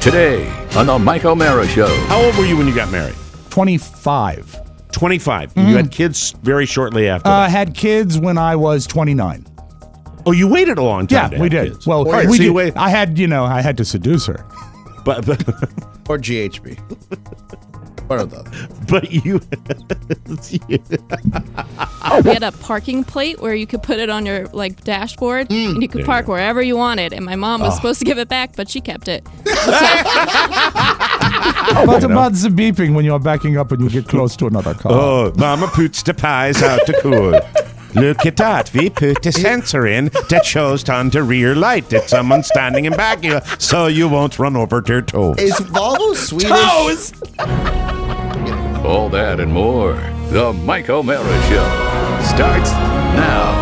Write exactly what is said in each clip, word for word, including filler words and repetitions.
Today on the Mike O'Mara Show. How old were you when you got married? twenty-five. twenty-five. Mm-hmm. You had kids very shortly after I uh, that. had kids when I was twenty-nine. Oh, you waited a long time Yeah, to we have did. kids. Well, Right, we so you did. wait- I had, you know, I had to seduce her. But, but, Or G H B. One of those. but you... We had a parking plate where you could put it on your like dashboard, Mm. and you could There park you go. wherever you wanted. And my mom was Oh. supposed to give it back, but she kept it. What about the beeping when you're backing up and you get close to another car? Oh, Mama puts the pies out to cool. Look at that. We put the sensor in that shows on the rear light that someone's standing in back of you so you won't run over their toes. Is Volvo Swedish? Toes! All that and more. The Mike O'Mara Show starts now.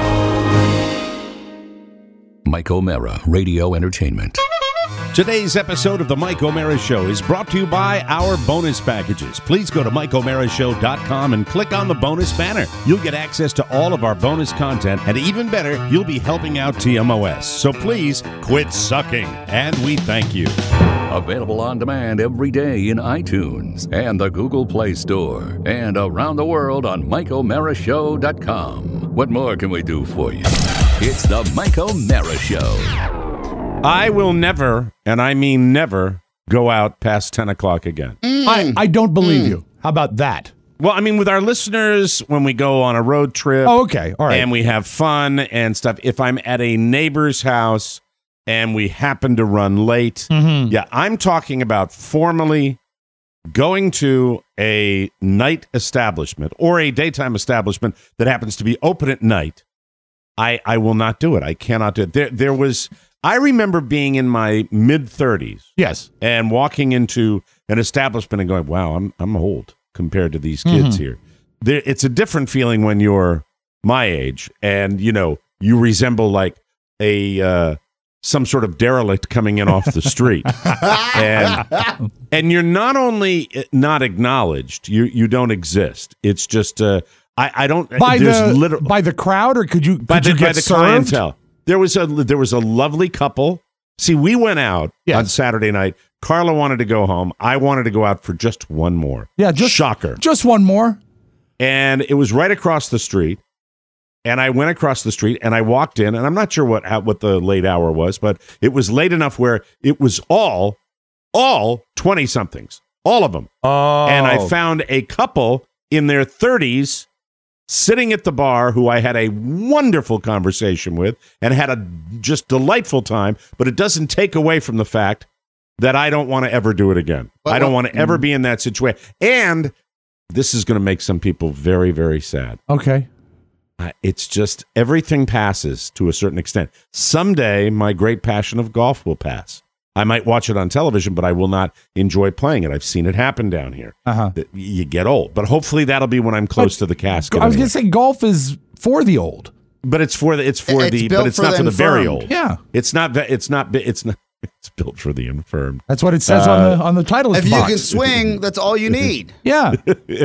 Mike O'Mara Radio Entertainment. Today's episode of the Mike O'Mara Show is brought to you by our bonus packages. Please go to Mike O'Mara Show dot com and click on the bonus banner. You'll get access to all of our bonus content, and even better, you'll be helping out T M O S. So please quit sucking, and we thank you. Available on demand every day in iTunes and the Google Play Store and around the world on Mike O'Mara Show dot com. What more can we do for you? It's the Mike O'Mara Show. I will never, and I mean never, go out past ten o'clock again. I, I don't believe you. How about that? Well, I mean, with our listeners, when we go on a road trip Oh, okay. All right. and we have fun and stuff, if I'm at a neighbor's house and we happen to run late, Mhm. yeah, I'm talking about formally going to a night establishment or a daytime establishment that happens to be open at night. I, I will not do it. I cannot do it. There, there was... I remember being in my mid-thirties Yes. and walking into an establishment and going, wow, I'm I'm old compared to these kids Mm-hmm. here. There, it's a different feeling when you're my age and, you know, you resemble like a uh, some sort of derelict coming in off the street. and and you're not only not acknowledged, you you don't exist. It's just, uh, I, I don't, By there's the liter- by the crowd, or could you could by the, you get by the served? clientele. There was a there was a lovely couple. See, we went out Yes. on Saturday night. Carla wanted to go home. I wanted to go out for just one more. Yeah, just shocker. Just one more. And it was right across the street. And I went across the street and I walked in, and I'm not sure what what the late hour was, but it was late enough where it was all all twenty somethings, all of them. Oh. And I found a couple in their thirties sitting at the bar who I had a wonderful conversation with and had a just delightful time, but it doesn't take away from the fact that I don't want to ever do it again. Well, I don't well, want to ever be in that situation. And this is going to make some people very, very sad. Okay. Uh, it's just everything passes to a certain extent. Someday, my great passion of golf will pass. I might watch it on television, but I will not enjoy playing it. I've seen it happen down here. Uh-huh. That you get old, but hopefully that'll be when I'm close But to the casket. I was anyway. going to say golf is for the old. But it's for the it's for It's the built but it's for not the for the very infirmed. old. Yeah. It's not ve- it's not bi- it's not it's built for the infirmed. That's what it says Uh, on the on the title If you box. can swing, that's all you need. Yeah.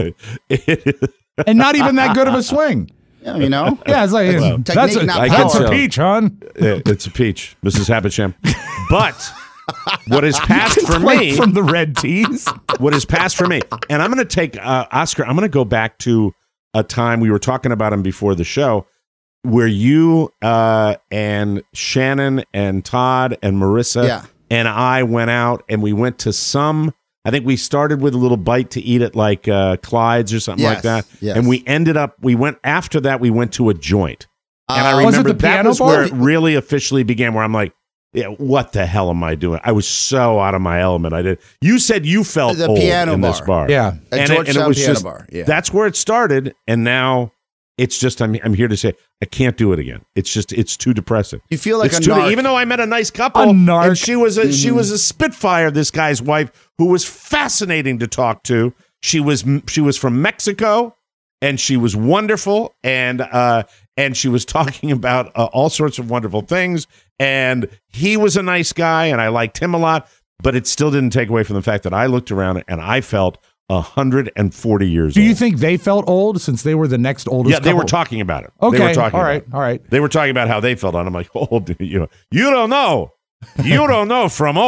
And not even that good of a swing. Yeah, you know? Yeah, it's like Well, that's a, technique, not that's a power. peach, hon. Uh, it's a peach, Missus Habersham. But what is passed for Like me from the red tees. what is passed for me, and I'm going to take uh, Oscar. I'm going to go back to a time we were talking about him before the show, where you uh, and Shannon and Todd and Marissa Yeah. and I went out and we went to some. I think we started with a little bite to eat at like uh, Clyde's or something like Yes, that, yes. and we ended up. We went after that. We went to a joint, and I Uh, Was it remember the that piano was where bar? it really officially began. Where I'm like, yeah, what the hell am I doing? I was so out of my element. I did. You said you felt The old piano in this bar. bar. Yeah. At And it, and it Georgetown was Piano just, Bar, yeah. that's where it started. And now it's just, I'm, I'm here to say, I can't do it again. It's just, it's too depressing. You feel like it's a too, narc. even though I met a nice couple, A narc. and she was a, she was a spitfire, this guy's wife, who was fascinating to talk to. She was, she was from Mexico, and she was wonderful, and uh, and she was talking about uh, all sorts of wonderful things. And he was a nice guy, and I liked him a lot. But it still didn't take away from the fact that I looked around and I felt one hundred forty years Do old. you think they felt old since they were the next oldest Yeah, they couple? were talking about it. Okay, they were talking all about right, it. all right. They were talking about how they felt. And I'm like, old, you know, you don't know. You don't know from old.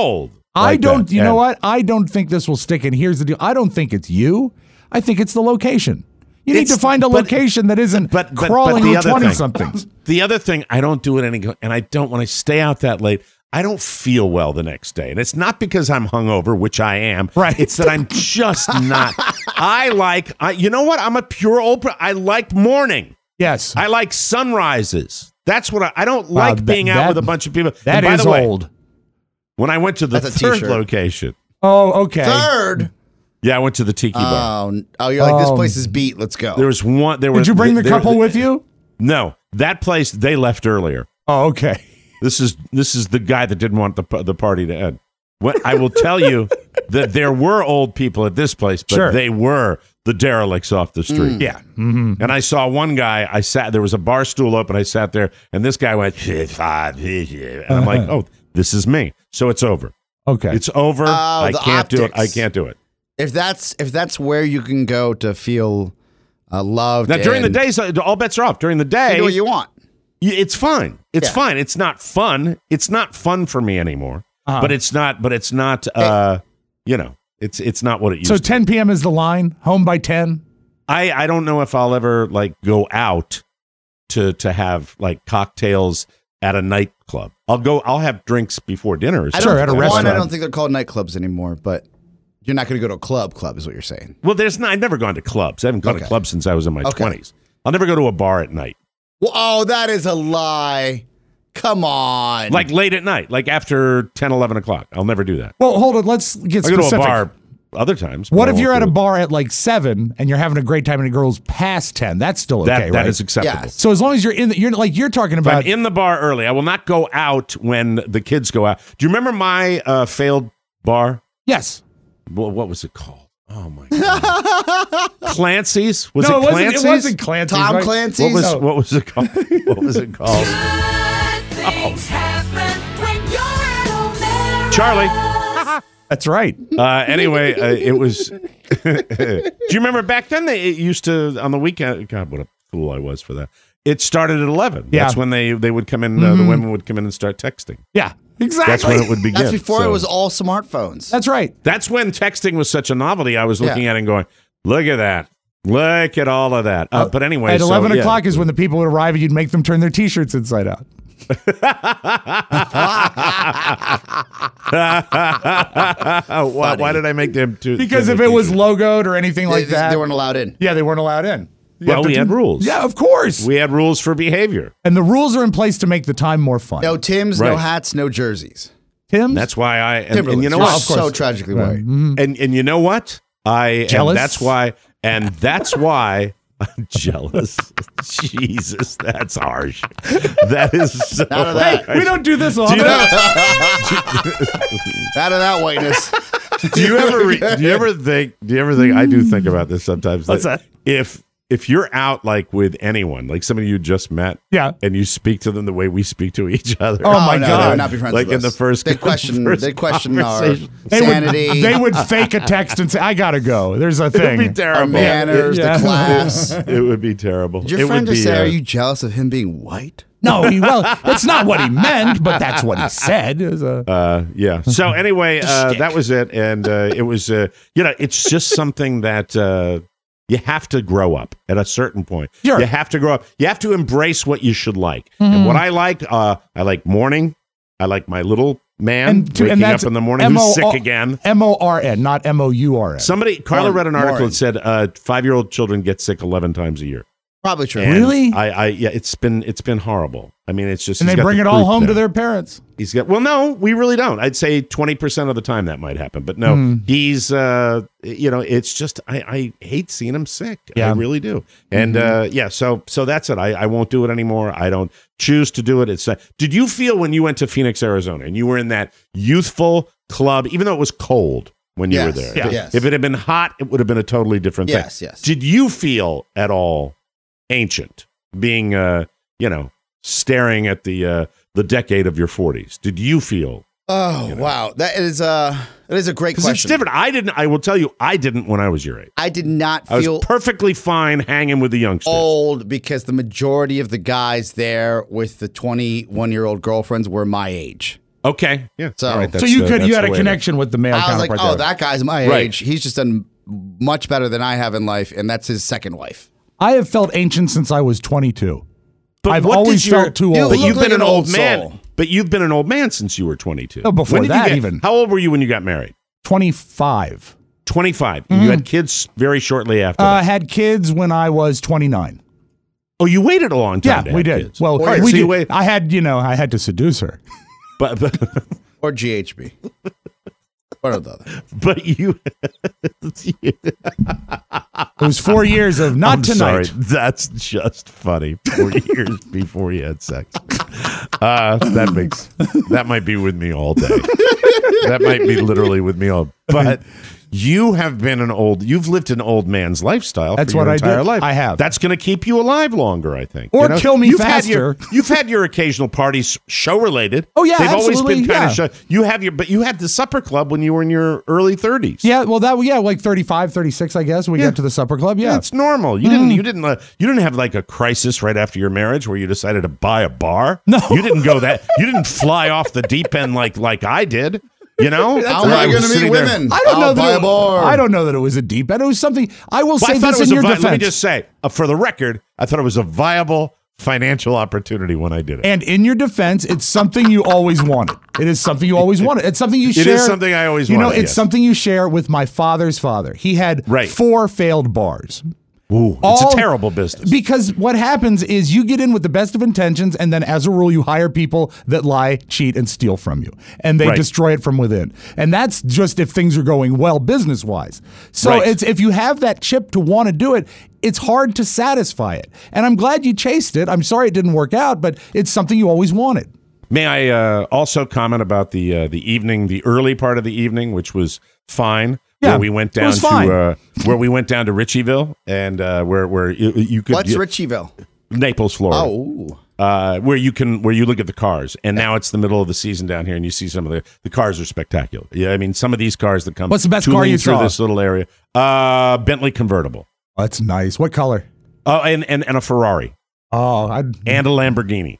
I like don't, that. you know And- what? I don't think this will stick. And here's the deal. I don't think it's you. I think it's the location. You need It's- to find a but- location that isn't but, but, crawling but the with other thing, twenty-somethings. the other thing, I don't do it any, and I don't, when I stay out that late, I don't feel well the next day. And it's not because I'm hungover, which I am. Right. It's that I'm just not. I like, I, you know what? I'm a pure old, per- I like morning. Yes. I like sunrises. That's what I, I don't Wow, like that- being out that- with a bunch of people. That And by is the way, old. when I went to the That's a third t-shirt. location, Oh, okay. Third. yeah, I went to the Tiki Bar. Oh, n- oh, you're like, this Um, place is beat. Let's go. There was one, there Did was. you bring the there- couple with you? No, that place, they left earlier. Oh, okay. This is this is the guy that didn't want the the party to end. What I will tell you that there were old people at this place, but Sure. they were the derelicts off the street. Yeah. Mm-hmm. And I saw one guy. I sat. There was a bar stool open. I sat there, and this guy went, and I'm like, oh, this is me. So it's over. Okay. It's over. Oh, I the can't do it. I optics. can't do it. if that's if that's where you can go to feel uh, loved. Now during the and day, so all bets are off. During the you day, do what you want. Y- It's fine. It's Yeah. fine. It's not fun. It's not fun for me anymore. Uh-huh. But it's not. But it's not. Uh, you know, it's it's not what it used So to. ten p.m. is the line. Home by ten. I I don't know if I'll ever like go out to to have like cocktails at a nightclub. I'll go. I'll have drinks before dinner. Or I something. Sure, don't, at a one, restaurant. I don't think they're called nightclubs anymore, but you're not going to go to a club. Club is what you're saying. Well, there's not. I've never gone to clubs. I haven't gone to Okay. clubs since I was in my Okay. twenties. I'll never go to a bar at night, Well, oh, that is a lie. Come on. like late at night, like after ten, eleven o'clock. I'll never do that. Well, hold on. Let's get I go to a specific. bar other times. but What I if you're won't at a do it. bar at like seven and you're having a great time and it goes past ten? That's still okay, That right? that is acceptable. Yes. So as long as you're in, the, you're like you're talking If about. I'm in the bar early, I will not go out when the kids go out. Do you remember my uh, failed bar? yes. Well, what was it called? Oh my god, Clancy's. Was no, it it wasn't. Clancy's? It wasn't Clancy's. Tom right? Clancy's. What was No. what was it called? What was it called? Things happen when you're at O'Mara. Charlie. That's right. Uh, anyway, uh, it was. Do you remember back then? They it used to on the weekend. God, what a fool I was for that. It started at eleven. Yeah. That's when they they would come in. Uh, the women would come in and start texting. Yeah. Exactly. That's when it would begin. That's before So- it was all smartphones. That's right. That's when texting was such a novelty. I was looking Yeah. at it and going, "Look at that! Look at all of that!" Uh, but anyway, At so, eleven yeah. o'clock is when the people would arrive and you'd make them turn their T-shirts inside out. why, why did I make them? To, Because to if the it was t-shirt? logoed or anything They, like they- that, they weren't allowed in. yeah, they weren't allowed in. You well, have to we do- had rules. Yeah, of course. We had rules for behavior. and the rules are in place to make the time more fun. No Tims, no Right. hats, no jerseys. Tim, That's why I and, and Timberlands. you know You're what? so tragically white. And and you know what? I Jealous? and that's why and that's why I'm jealous. Jesus, that's harsh. That is so None of that. we don't do this Do often. you, know, Out of that whiteness. do you ever re- do you ever think do you ever think I do think about this sometimes? What's like, that? If if you're out like with anyone, like somebody you just met, Yeah. and you speak to them the way we speak to each other. Oh, my no, God. They would not be friends Like with in the us. first- They question. first They question our conversation. They would, sanity. they would fake a text and say, "I gotta go." There's a It would be thing. terrible. our manners, Yeah. the class. It would be terrible. Did your it friend would just be, say, uh, "Are you jealous of him being white"? No, he, well, that's not what he meant, but that's what he said. It was a, Uh, yeah. So anyway, uh, that was it, and uh, it was, uh, you know, it's just something that uh, you have to grow up at a certain point. Sure. You have to grow up. You have to embrace what you should like. And what I like, uh, I like morning. I like my little man And to- waking and that's up in the morning M O who's sick O- again. M O R N, not M O U R N. Somebody, Carla Warren- read an article Warren. that said uh, five-year-old children get sick eleven times a year. Probably true. And Really? I, I, yeah, it's been, it's been horrible. I mean, it's just, And he's they got bring the it all proof home to there. their parents. He's got well, no, we really don't. I'd say twenty percent of the time that might happen, but no, Hmm. he's uh, you know, it's just I, I hate seeing him sick. Yeah. I really do. And uh, yeah, so so that's it. I, I won't do it anymore. I don't choose to do it. It's uh, did you feel when you went to Phoenix, Arizona, and you were in that youthful club, even though it was cold when you Yes. were there? Yeah. If, Yes. if it had been hot, it would have been a totally different Yes, thing. yes. Did you feel at all ancient, being uh, you know, staring at the uh, the decade of your forties? Did you feel? Oh wow, that is uh that is a great Because question. it's different. I didn't. I will tell you, I didn't when I was your age. I did not I was feel perfectly fine hanging with the youngsters. old because the majority of the guys there with the twenty-one year old girlfriends were my age. Okay. Yeah. So, All right, So that's you the- could you that's had the a way to- connection with the male I was counterpart. like, oh, there. that guy's my Right. age. He's just done much better than I have in life, and that's his second wife. I have felt ancient since I was twenty-two. But I've what always did your- felt too you old. But look you've like been an an old old man. soul. But you've been an old man since you were twenty-two. No, before When did you that get- even. How old were you when you got married? twenty-five. twenty-five. You had kids very shortly after. Uh, that. had kids when I was twenty-nine. Oh, you waited a long time. Yeah, to we have did. Kids. Well, All right, we so you did. wait, I had, you know, I had to seduce her. but but, Or G H B. One or the other. but you. It was four years of not I'm tonight. sorry. That's just funny. Four years before you had sex. Uh, that makes that might be with me all day. That might be literally with me all. But you have been an old. You've lived an old man's lifestyle. That's for your what I entire did. life. I have. That's going to keep you alive longer, I think. Or You know? kill me you've Had your, faster. you've had your occasional parties, show related. Oh, yeah, they've always absolutely, been kind yeah. of show. You have your, but you had the supper club when you were in your early thirties. Yeah, well, that yeah, like thirty-five, thirty-six, I guess. We Yeah. got to the supper club. Yeah. It's normal. You didn't. You didn't. Uh, you didn't have like a crisis right after your marriage where you decided to buy a bar. No. you didn't go that. You didn't fly off the deep end like like I did. You know, How Where am I was going to meet sitting there- women? I don't I'll know buy that a it, bar. I don't know that it was a deep end. It was something. I will Well, say I thought this it was in a your vi- defense. Let me just say, uh, for the record, I thought it was a viable financial opportunity when I did it. And in your defense, it's something you always wanted. It is something you always wanted. It's something you It share. is something I always You know, wanted, it's yes. something you share with my father's father. He had Right. four failed bars. Ooh, it's all- a terrible business. Because what happens is you get in with the best of intentions, and then as a rule, you hire people that lie, cheat, and steal from you. And they Right. destroy it from within. And that's just if things are going well business wise. So Right. it's if you have that chip to want to do it, it's hard to satisfy it. And I'm glad you chased it. I'm sorry it didn't work out, but it's something you always wanted. May I uh, also comment about the uh, the evening, the early part of the evening, which was fine. Yeah, where we went it down was to fine. uh, where we went down to Ritchieville, and uh, where where you, you could What's you- Ritchieville? Naples, Florida. Oh. uh, where you can where you look at the cars, and now it's the middle of the season down here, and you see some of the the cars are spectacular. Yeah, I mean some of these cars that come. What's the best car tooling you through saw? this little area? Uh, Bentley convertible. Oh, that's nice. What color? Oh, and, and and a Ferrari Oh, I and a Lamborghini.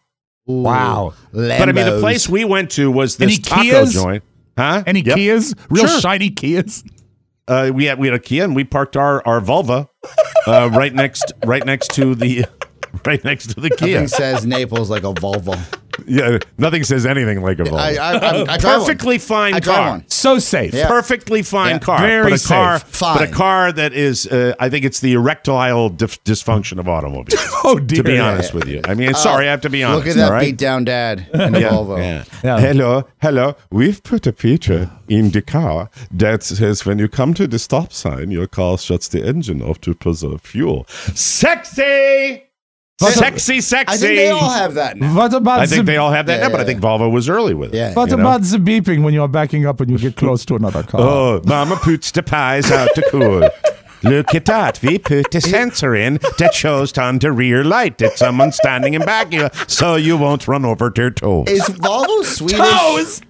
wow. But I mean, the Lambos. place we went to was this Any taco Kias? joint. Huh? Any Yep. Kias? Real Sure. shiny Kias? Uh, we had we had a Kia, and we parked our our Volvo uh, right next right next to the right next to the Kia. Nothing says Naples like a Volvo. Yeah, nothing says anything like a Volvo. I, I, I, I drive Perfectly one. fine I drive car. one. So safe. Yeah. Perfectly fine Yeah. car, Very but a car, safe. but a Fine. car that is, uh, I think it's the erectile dif- dysfunction of automobiles. Oh, dear. to be Yeah, honest with you, I mean, sorry, I have to be honest. Look at that all right? beat down dad in a Yeah, Volvo. yeah. Yeah. Hello, hello. We've put a feature in the car that says when you come to the stop sign, your car shuts the engine off to preserve fuel. Sexy, sexy, sexy. I think they all have that now. What about I think the, they all have that Yeah, now, but I yeah, think Volvo was early with it. Yeah. What you know? about the beeping when you're backing up and you get close to another car? Oh, Mama puts the pies out to cool. Look at that. We put a sensor in that shows on the rear light that someone's standing in back of you so you won't run over their toes. Is Volvo Swedish? Toes!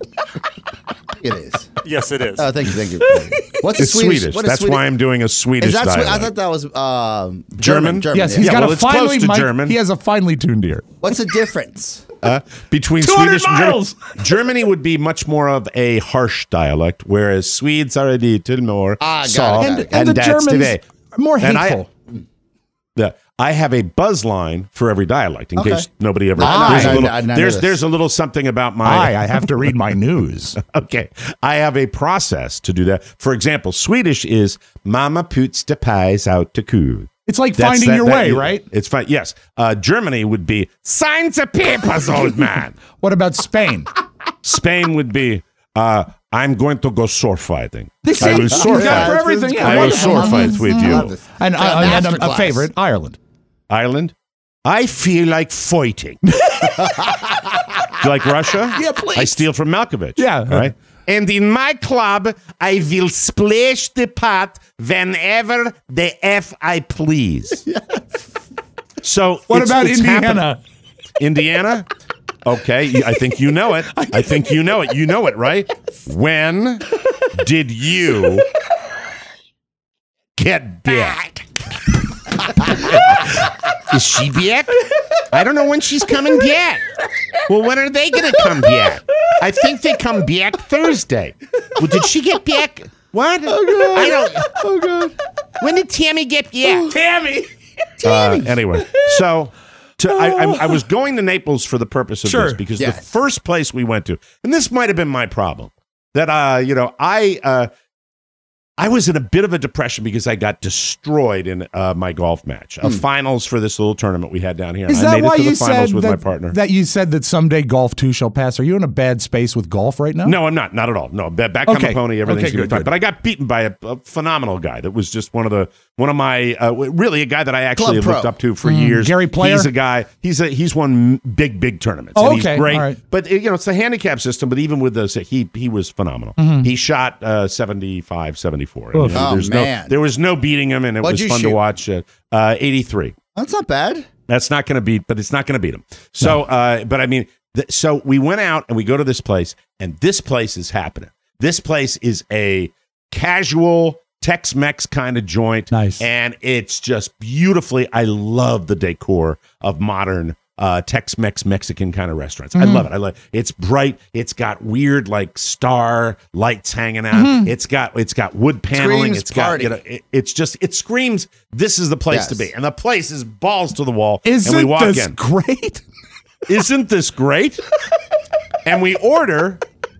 It is. Yes, it is. Oh, thank you, thank you. What's It's a Swedish? Swedish. What is That's Swedish? why I'm doing a Swedish Is that Swe- dialect. I thought that was um, German? German. German. Yes, yeah. he's Yeah, got well, a it's close finely to mic- German. He has a finely tuned ear. What's the difference? Uh, between two hundred Swedish and German. miles! Germany would be much more of a harsh dialect, whereas Swedes are a little more Ah, got it, soft. got it, got And, it. and the that's Germans way. are more And I- hateful. The, I have a buzz line for every dialect in Okay. case nobody ever. I- there's, I- a little, I- I know there's this. there's a little something about my. I, I have to read my news. Okay, I have a process to do that. For example, Swedish is "Mama puts the pies out to cool." It's like That's finding that- your that- way, right? It's fine. Yes. Uh, Germany would be "Signs of papers, old man." What about Spain? Spain would be uh, "I'm going to go sword fighting." They say- I will you sword got it for fight. everything. Yeah, I will wonderful. sword fight with I love you. this. And, It's uh, a and a, a masterclass. favorite, Ireland. Ireland. I feel like fighting. Do you like Russia? Yeah, please. I steal from Malkovich. Yeah. All right. And in my club, I will splash the pot whenever the F I please. So What it's- about it's Indiana? happened. Indiana? Okay, I think you know it. I think you know it. You know it, right? When did you get back? Is she back? I don't know when she's coming back. Well, when are they going to come back? I think they come back Thursday. Well, did she get back? What? Oh, God. I don't. Oh, God. When did Tammy get back? Oh. Tammy. Uh, anyway, so to, I, I, I was going to Naples for the purpose of Sure. this because Yeah. the first place we went to, and this might have been my problem, that uh, you know, I uh, I was in a bit of a depression because I got destroyed in uh, my golf match, a finals for this little tournament we had down here. Is I that made why it to you the finals said with that, my partner. that you said that someday golf too shall pass? Are you in a bad space with golf right now? No, I'm not. Not at all. No, ba- back on Okay. the pony. Everything's Okay, gonna be good, fine. good. But I got beaten by a, a phenomenal guy that was just one of the one of my uh, really a guy that I actually Club have looked pro. up to for years. Gary Player? He's a guy. He's a he's won big big tournaments. Oh, and he's okay. great. All right. But you know it's the handicap system. But even with those, he he was phenomenal. He shot uh, seventy-five, seventy-four. And, Oof. you know, Oh, there's man. no there was no beating him, and it What'd was you fun shoot? to watch. Uh, uh, eighty-three. That's not bad. That's not going to beat, but it's not going to beat him. So, uh, but I mean, th- so we went out and we go to this place, and this place is happening. This place is a casual Tex-Mex kind of joint. Nice. And it's just beautifully, I love the decor of modern uh, Tex-Mex Mexican kind of restaurants. I love it. I love it's bright. It's got weird like star lights hanging out. It's got it's got wood paneling. Screams It's got party. you know it, it's just it screams this is the place to Yes. be. And the place is balls to the wall. Isn't and we walk this in. great? Isn't this great? And we order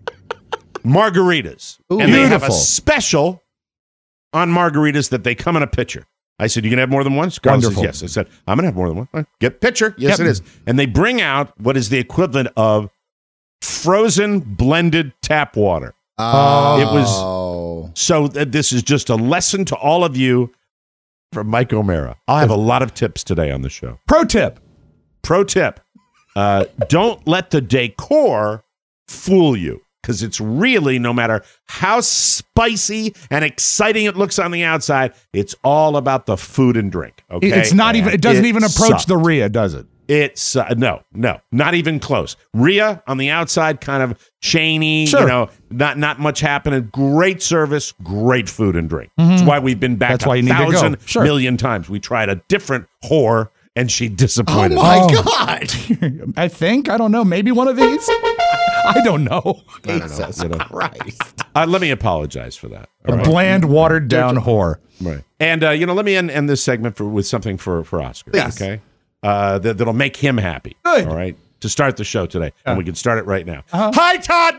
margaritas. Ooh. and they have a Beautiful. special on margaritas that they come in a pitcher. I said, you can have more than one? Carl says, Wonderful. yes. I said, I'm going to have more than one. All right, get pitcher. Yes, Yep. it is. And they bring out what is the equivalent of frozen blended tap water. Oh. It was- So th- this is just a lesson to all of you from Mike O'Mara. I'll have a lot of tips today on the show. Pro tip. Pro tip, uh, don't let the decor fool you because it's really, no matter how spicy and exciting it looks on the outside, it's all about the food and drink. Okay, It's not even. And It doesn't even approach sucked. the R I A, does it? It's uh, no, no, not even close. Rhea on the outside, kind of chainy, Sure. you know, not not much happening. Great service, great food and drink. That's why we've been back That's a why you need to go. thousand Sure. million times. We tried a different whore, and she Oh disappointed. my Oh. God. I think. I don't know. Maybe one of these. I don't know. Jesus you know. Christ. Uh, let me apologize for that. All A right. bland, watered down whore. Right. And uh, you know, let me end, end this segment for, with something for for Oscar. Please. Okay. Uh, that, that'll make him happy. Good. All right. To start the show today, and we can start it right now. Uh-huh. Hi, Todd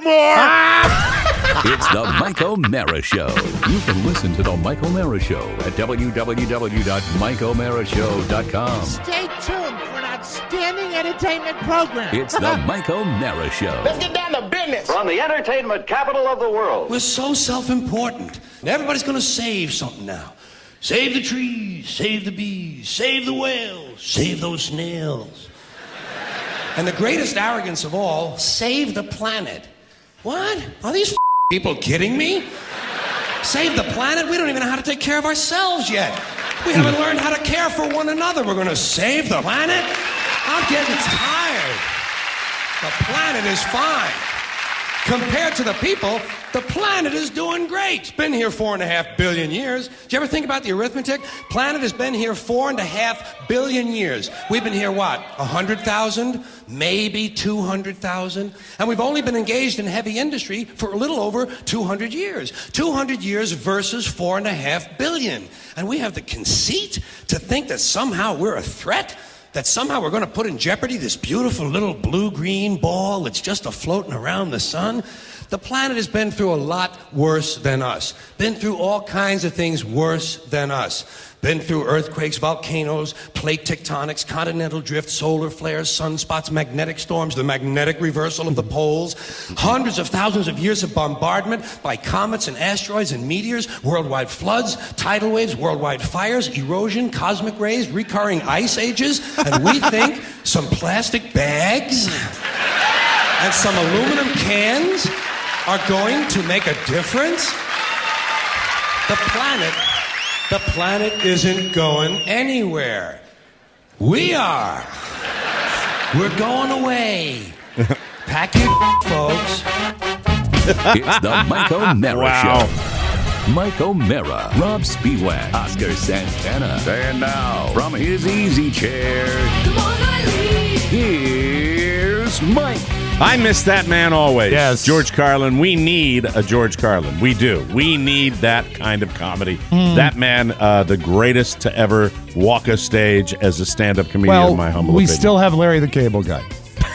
Moore. It's the Mike O'Mara Show. You can listen to the Mike O'Mara Show at w w w dot mike o'mara show dot com. Stay tuned for an outstanding entertainment program. It's the Mike O'Mara Show. Let's get down to business. From the entertainment capital of the world. We're so self-important. And everybody's going to save something now. Save the trees, save the bees, save the whales, save those snails. And the greatest arrogance of all, save the planet. What? Are these people kidding me? Save the planet? We don't even know how to take care of ourselves yet. We haven't learned how to care for one another. We're going to save the planet? I'm getting tired. The planet is fine. Compared to the people, the planet is doing great. It's been here four and a half billion years. Did you ever think about the arithmetic? Planet has been here four and a half billion years. We've been here, what, one hundred thousand? Maybe two hundred thousand? And we've only been engaged in heavy industry for a little over two hundred years. two hundred years versus four and a half billion. And we have the conceit to think that somehow we're a threat? That somehow we're going to put in jeopardy this beautiful little blue-green ball that's just a-floating around the sun? The planet has been through a lot worse than us. Been through all kinds of things worse than us. Been through earthquakes, volcanoes, plate tectonics, continental drift, solar flares, sunspots, magnetic storms, the magnetic reversal of the poles, hundreds of thousands of years of bombardment by comets and asteroids and meteors, worldwide floods, tidal waves, worldwide fires, erosion, cosmic rays, recurring ice ages, and we think some plastic bags and some aluminum cans are going to make a difference? The planet, the planet isn't going anywhere. We are. We're going away. Pack your folks. It's the Mike O'Mara Wow. Show. Mike O'Mara, Rob Spiewak, Oscar Santana. And now, from his easy chair, Come on, Eileen. here's Mike. I miss that man always. Yes. George Carlin. We need a George Carlin. We do. We need that kind of comedy. Mm. That man, uh, the greatest to ever walk a stage as a stand-up comedian, Well, in my humble we opinion. still have Larry the Cable Guy.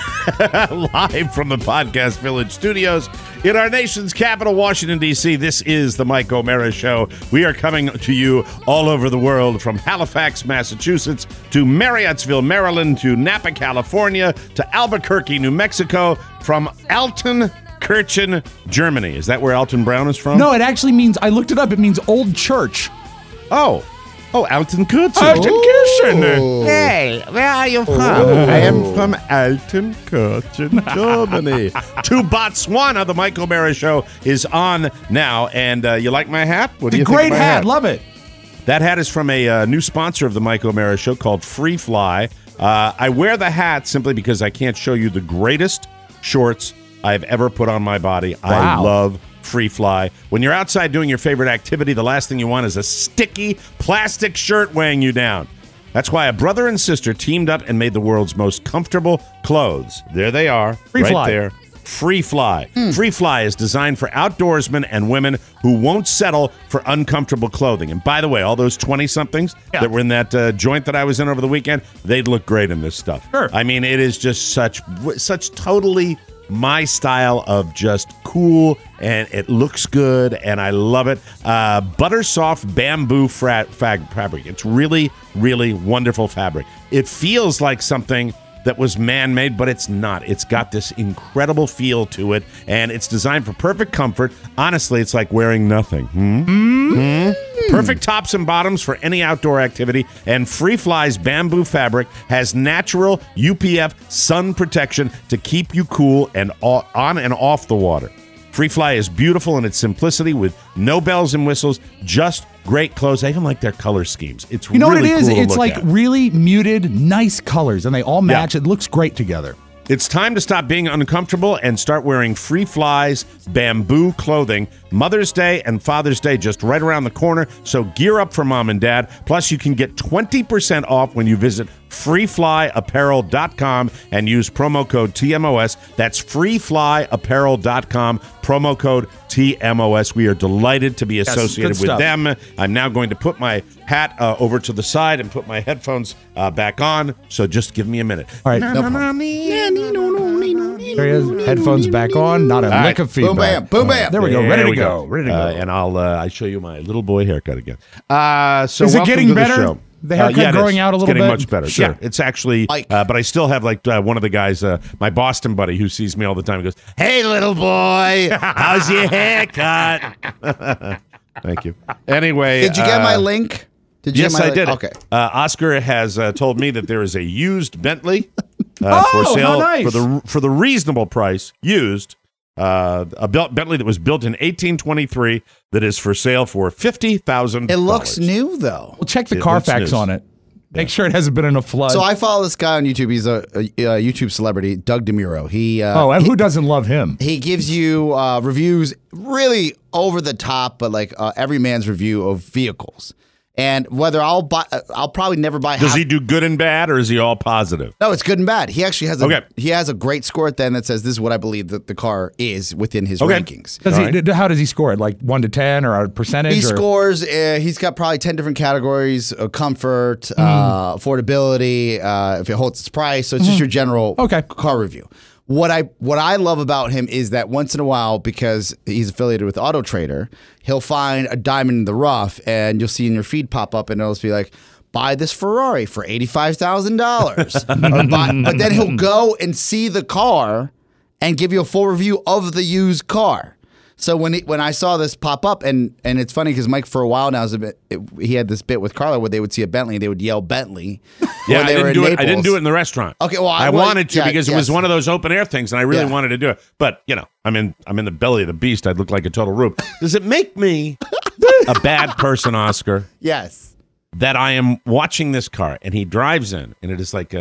Live from the Podcast Village studios in our nation's capital, Washington, D C, this is the Mike O'Mara Show. We are coming to you all over the world, from Halifax, Massachusetts, to Marriottsville, Maryland, to Napa, California, to Albuquerque, New Mexico, from Altenkirchen, Germany. Is that where Alton Brown is from? No, it actually means, I looked it up, it means old church. Oh. Oh, Altenkirchen. Altenkirchen. Hey, where are you from? I am from Altenkirchen, Germany. To Botswana. The Mike O'Mara Show is on now. And uh, you like my hat? What do It's a you think great of my hat. Love it. That hat is from a uh, new sponsor of the Mike O'Mara Show called Free Fly. Uh, I wear the hat simply because I can't show you the greatest shorts I've ever put on my body. I Wow. love Free Fly. When you're outside doing your favorite activity, the last thing you want is a sticky plastic shirt weighing you down. That's why a brother and sister teamed up and made the world's most comfortable clothes. There they are, Free right Fly. there. Free Fly. Free Fly is designed for outdoorsmen and women who won't settle for uncomfortable clothing. And by the way, all those twenty-somethings Yeah. that were in that uh, joint that I was in over the weekend, they'd look great in this stuff. Sure. I mean, it is just such, such totally my style of just cool, and it looks good, and I love it. Uh, butter soft bamboo fra- fag- fabric. It's really, really wonderful fabric. It feels like something that was man-made, but it's not. It's got this incredible feel to it, and it's designed for perfect comfort. Honestly, it's like wearing nothing. Hmm? Hmm? Perfect tops and bottoms for any outdoor activity, and Free Fly's bamboo fabric has natural U P F sun protection to keep you cool and o- on and off the water. Free Fly is beautiful in its simplicity with no bells and whistles, just great clothes. I even like their color schemes. It's You know really what it is? cool to It's look like at. really muted, nice colors, and they all match. It looks great together. It's time to stop being uncomfortable and start wearing Free Fly's bamboo clothing. Mother's Day and Father's Day just right around the corner, so gear up for mom and dad. Plus, you can get twenty percent off when you visit free fly apparel dot com and use promo code T M O S. That's free fly apparel dot com, promo code T M O S. We are delighted to be associated good with stuff. them. I'm now going to put my hat uh, over to the side and put my headphones uh, back on, so just give me a minute. All right. No problem. There he is. Headphones back on. Not a All lick right. of feedback. Boom, bam, boom, bam. There we go. There Ready we to go. Ready to go. Uh, and I'll uh, I show you my little boy haircut again. Uh, so Is it welcome getting to the better? show. The haircut Uh, yeah, it growing is. out a It's little getting bit? much better. Sure, Yeah. it's actually. Mike. Uh, but I still have like uh, one of the guys, uh, my Boston buddy, who sees me all the time. He goes, "Hey, little boy, how's your haircut?" Thank you. Anyway, Did you get uh, my link? Did you Yes, get my I link? did. it. Okay. Uh, Oscar has uh, told me that there is a used Bentley uh, Oh, for sale how nice. for the for the reasonable price. Used uh, a Bel- Bentley that was built in eighteen twenty-three that is for sale for fifty thousand. It looks new though. Well, check the It looks Carfax new. on it. Make sure it hasn't been in a flood. So I follow this guy on YouTube. He's a, a, a YouTube celebrity, Doug DeMuro. He uh, oh, and who doesn't love him? he gives you uh, reviews really over the top, but like uh, every man's review of vehicles. And whether I'll buy, uh, I'll probably never buy. Does half- he do good and bad, or is he all positive? No, it's good and bad. He actually has a Okay. he has a great score at the end that says this is what I believe that the car is within his Okay. rankings. Does All he? right. d- How does he score it? Like one to ten, or a percentage? He or? scores. Uh, he's got probably ten different categories: uh, comfort, Hmm. uh, affordability, uh, if it holds its price. So it's just your general Okay. car review. What I what I love about him is that once in a while, because he's affiliated with Auto Trader, he'll find a diamond in the rough, and you'll see in your feed pop up, and it'll just be like, buy this Ferrari for eighty-five thousand dollars. But then he'll go and see the car and give you a full review of the used car. So when he, when I saw this pop up, and and it's funny because Mike for a while now is a bit, it, he had this bit with Carla where they would see a Bentley and they would yell Bentley. Yeah, when I they were didn't in do it. I didn't Naples. do it in the restaurant. Okay, well, I- I well, wanted to yeah, because it was yes. one of those open air things, and I really Yeah. wanted to do it. But you know, I'm in I'm in the belly of the beast. I'd look like a total rube. Does it make me a bad person, Oscar? Yes. That I am watching this car and he drives in, and it is like a.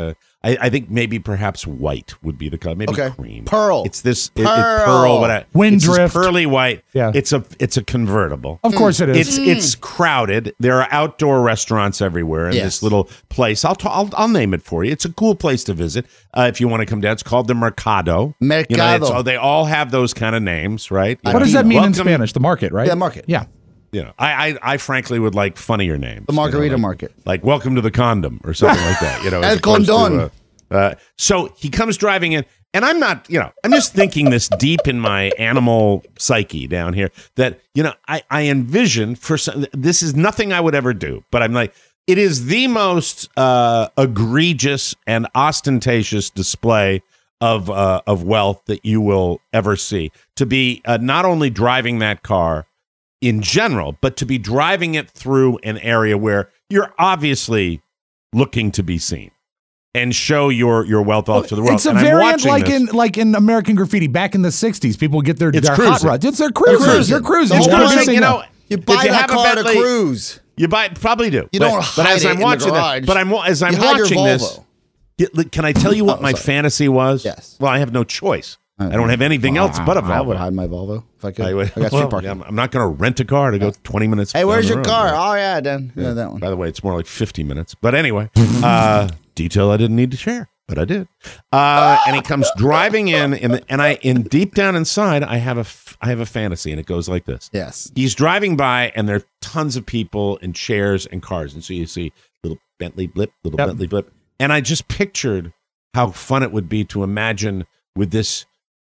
I, I think maybe perhaps white would be the color. Maybe Okay. cream. Pearl. It's this it, Pearl. It, pearl. What I, Wind it's this drift. pearly white. Yeah. It's a it's a convertible. Of course it is. It's it's crowded. There are outdoor restaurants everywhere in Yes. this little place. I'll, t- I'll I'll name it for you. It's a cool place to visit uh, if you want to come down. It's called the Mercado. You know, it's- Mercado. oh, they all have those kind of names, right? You what know, does that mean in welcome- Spanish? The market, right? Yeah, market. Yeah. You know, I, I I frankly would like funnier names. The margarita you know, like, market. like welcome to the condom or something like that. You know, as El opposed to, condón. uh, uh, so he comes driving in, and I'm not, you know, I'm just thinking this deep in my animal psyche down here that, you know, I, I envision for some, this is nothing I would ever do, but I'm like, it is the most uh, egregious and ostentatious display of uh, of wealth that you will ever see. To be uh, not only driving that car in general, but to be driving it through an area where you're obviously looking to be seen and show your your wealth off to the world. It's a And I'm variant watching like this. in like in American Graffiti back in the sixties. People get their, It's their hot cruising. rods. It's their cruisers. cruising. They're cruising. It's It's cruising, cruising. you know, You if buy you that have a car to Bentley- cruise. You buy probably do. You but, don't but hide as it I'm in the watching garage. that, but I'm as I'm You hide your watching this. Volvo. y- Can I tell you what Oh, my sorry. fantasy was? Yes. Well, I have no choice. I don't have anything else but a Volvo. I would hide my Volvo if I could. I I, would- got street well, parking. I'm, I'm not going to rent a car to go twenty minutes. Hey, down where's the your road. car? Oh yeah, Dan. Yeah, that one. By the way, it's more like fifty minutes. But anyway, uh, detail I didn't need to share, but I did. Uh, and he comes driving in, and, and I, in deep down inside, I have a, f- I have a fantasy, and it goes like this. Yes. He's driving by, and there are tons of people and chairs and cars, and so you see little Bentley blip, little Yep. Bentley blip, and I just pictured how fun it would be to imagine with this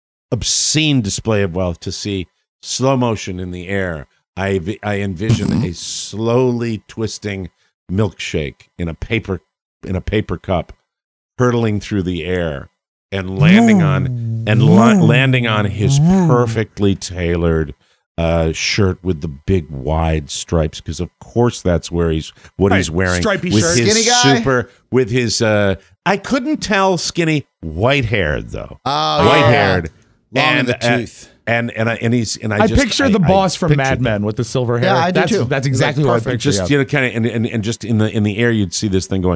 obscene display of wealth to see slow motion in the air. I vi- I envision a slowly twisting milkshake in a paper in a paper cup, hurtling through the air and landing on and la- landing on his perfectly tailored uh, shirt with the big wide stripes, because of course that's where he's what Right, he's wearing stripy with shirt. his Skinny guy? super with his. Uh, I couldn't tell skinny white haired though. Oh, White yeah. haired, Long in and the uh, tooth. and and I, and he's and I, I just, picture I- the I boss from pictured Mad that. Men with the silver hair. Yeah, I do that's, too. That's He's exactly like what I perfect. picture. Just yeah. you know, kind of, and, and and just in the in the air, you'd see this thing going,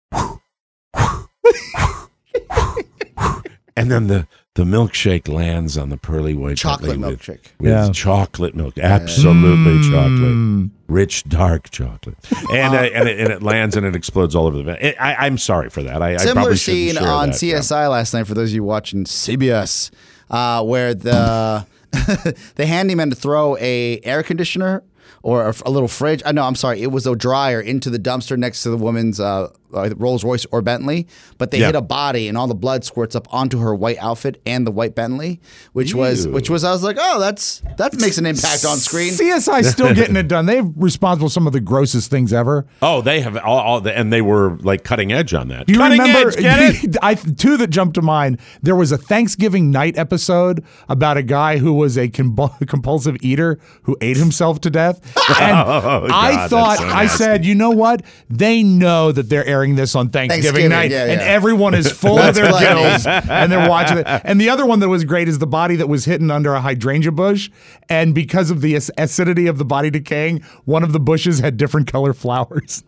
and then the the milkshake lands on the pearly white Chocolate Bentley with- milkshake. with Yeah. chocolate milk, absolutely Mm. chocolate, rich dark chocolate, and uh, and, it, and it lands and it explodes all over the vent. I, I'm sorry for that. I, I Similar probably shouldn't scene share on that, C S I last night for those of you watching C B S, uh, where the the handyman to throw a air conditioner or a, a little fridge. I uh, know, I'm sorry, it was a dryer into the dumpster next to the woman's uh, uh, Rolls Royce or Bentley, but they Yeah. hit a body and all the blood squirts up onto her white outfit and the white Bentley, which was Ew. which was I was like, oh, that's that makes an impact on screen. C S I still getting it done. They're responsible for some of the grossest things ever. Oh, they have all, all the, and they were like cutting edge on that. Do you cutting remember? edge, get it? I, two that jumped to mind. There was a Thanksgiving night episode about a guy who was a compul- compulsive eater who ate himself to death. And Oh, I God, thought, that's so I nasty. said, you know what? They know that they're airing this on Thanksgiving, Thanksgiving, night, yeah, and yeah. everyone is full of their That's funny. gills, and they're watching it. And the other one that was great is the body that was hidden under a hydrangea bush, and because of the ac- acidity of the body decaying, one of the bushes had different color flowers.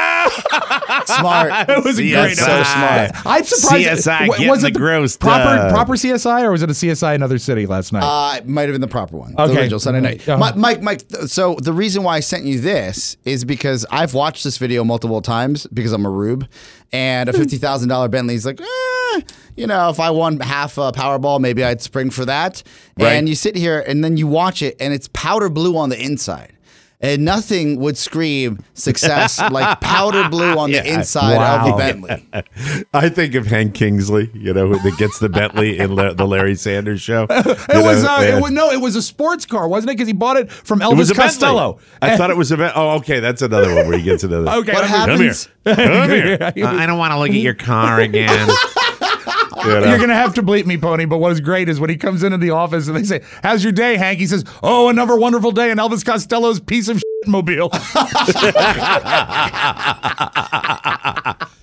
Smart. It was a C great S I. episode. So smart. I'm surprised. C S I wa- getting was the it gross proper stuff. proper C S I or was it a C S I another city last night? Uh, it might have been the proper one. The Okay. original Sunday night. Uh-huh. Mi- Mike, Mike, th- so the reason why I sent you this is because I've watched this video multiple times because I'm a rube, and a fifty thousand dollars Bentley's like, eh, you know, if I won half a Powerball, maybe I'd spring for that. Right. And you sit here and then you watch it, and it's powder blue on the inside. And nothing would scream success like powder blue on the Yeah. inside Wow. of the Bentley. I think of Hank Kingsley, you know, that gets the Bentley in La- the Larry Sanders show. it was uh, it was no, it was a sports car, wasn't it? Because he bought it from It was Elvis a Costello. Bentley. I thought it was a Ben- Oh, okay, that's another one where he gets another. Okay, What I'm- happens? Come here. He was- I don't want to look at your car again. You know? You're gonna have to bleep me, Pony. But what is great is when he comes into the office and they say, "How's your day, Hank?" He says, "Oh, another wonderful day in Elvis Costello's piece of shit mobile."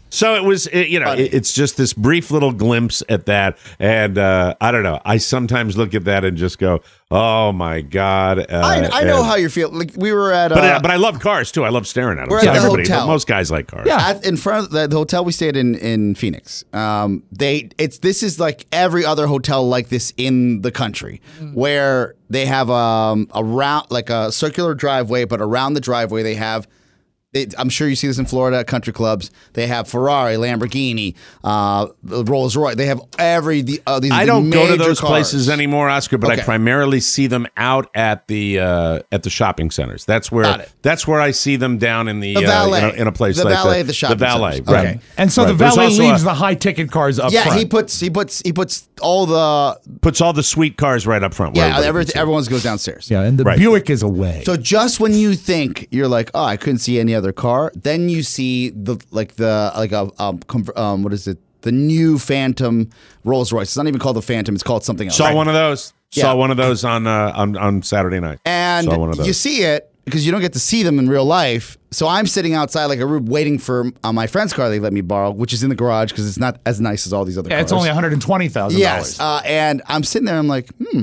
So it was, it, you know, it, it's just this brief little glimpse at that. And uh, I don't know. I sometimes look at that and just go, oh, my God. Uh, I, I know and, how you're feeling. Like we were at, uh, but, uh, but I love cars, too. I love staring at them. We're So at the everybody, hotel. but most guys like cars. Yeah. At, in front of the, the hotel we stayed in in Phoenix. Um, they it's this is like every other hotel like this in the country, where they have um a round like a circular driveway, but around the driveway they have. They, I'm sure you see this in Florida at country clubs. They have Ferrari, Lamborghini, uh, Rolls Royce. They have every the uh, these. I don't go to major those cars. places anymore, Oscar, but Okay. I primarily see them out at the uh, at the shopping centers. That's where Got it. that's where I see them down in the, The uh, valet. you know, in a place The like valet that. at the shopping The valet, centers. right? Okay. And so Right. the There's valet also leaves a- the high ticket cars up Yeah, front. he puts he puts he puts all the puts all the sweet cars right up front. where yeah everybody every, can see. everyone's goes downstairs. yeah, and the Right. Buick is away. So just when you think you're like, oh, I couldn't see any other car, then you see the like the like a um, conver- um what is it? The new Phantom Rolls Royce. It's not even called the Phantom. It's called something else. Saw one of those. Yeah. Saw one of those on uh, on on Saturday night. And Saw one of those. you see it because you don't get to see them in real life. So I'm sitting outside like a room waiting for uh, my friend's car they let me borrow, which is in the garage because it's not as nice as all these other yeah, cars. it's only one hundred twenty thousand Yes, dollars. uh, and I'm sitting there. I'm like, hmm,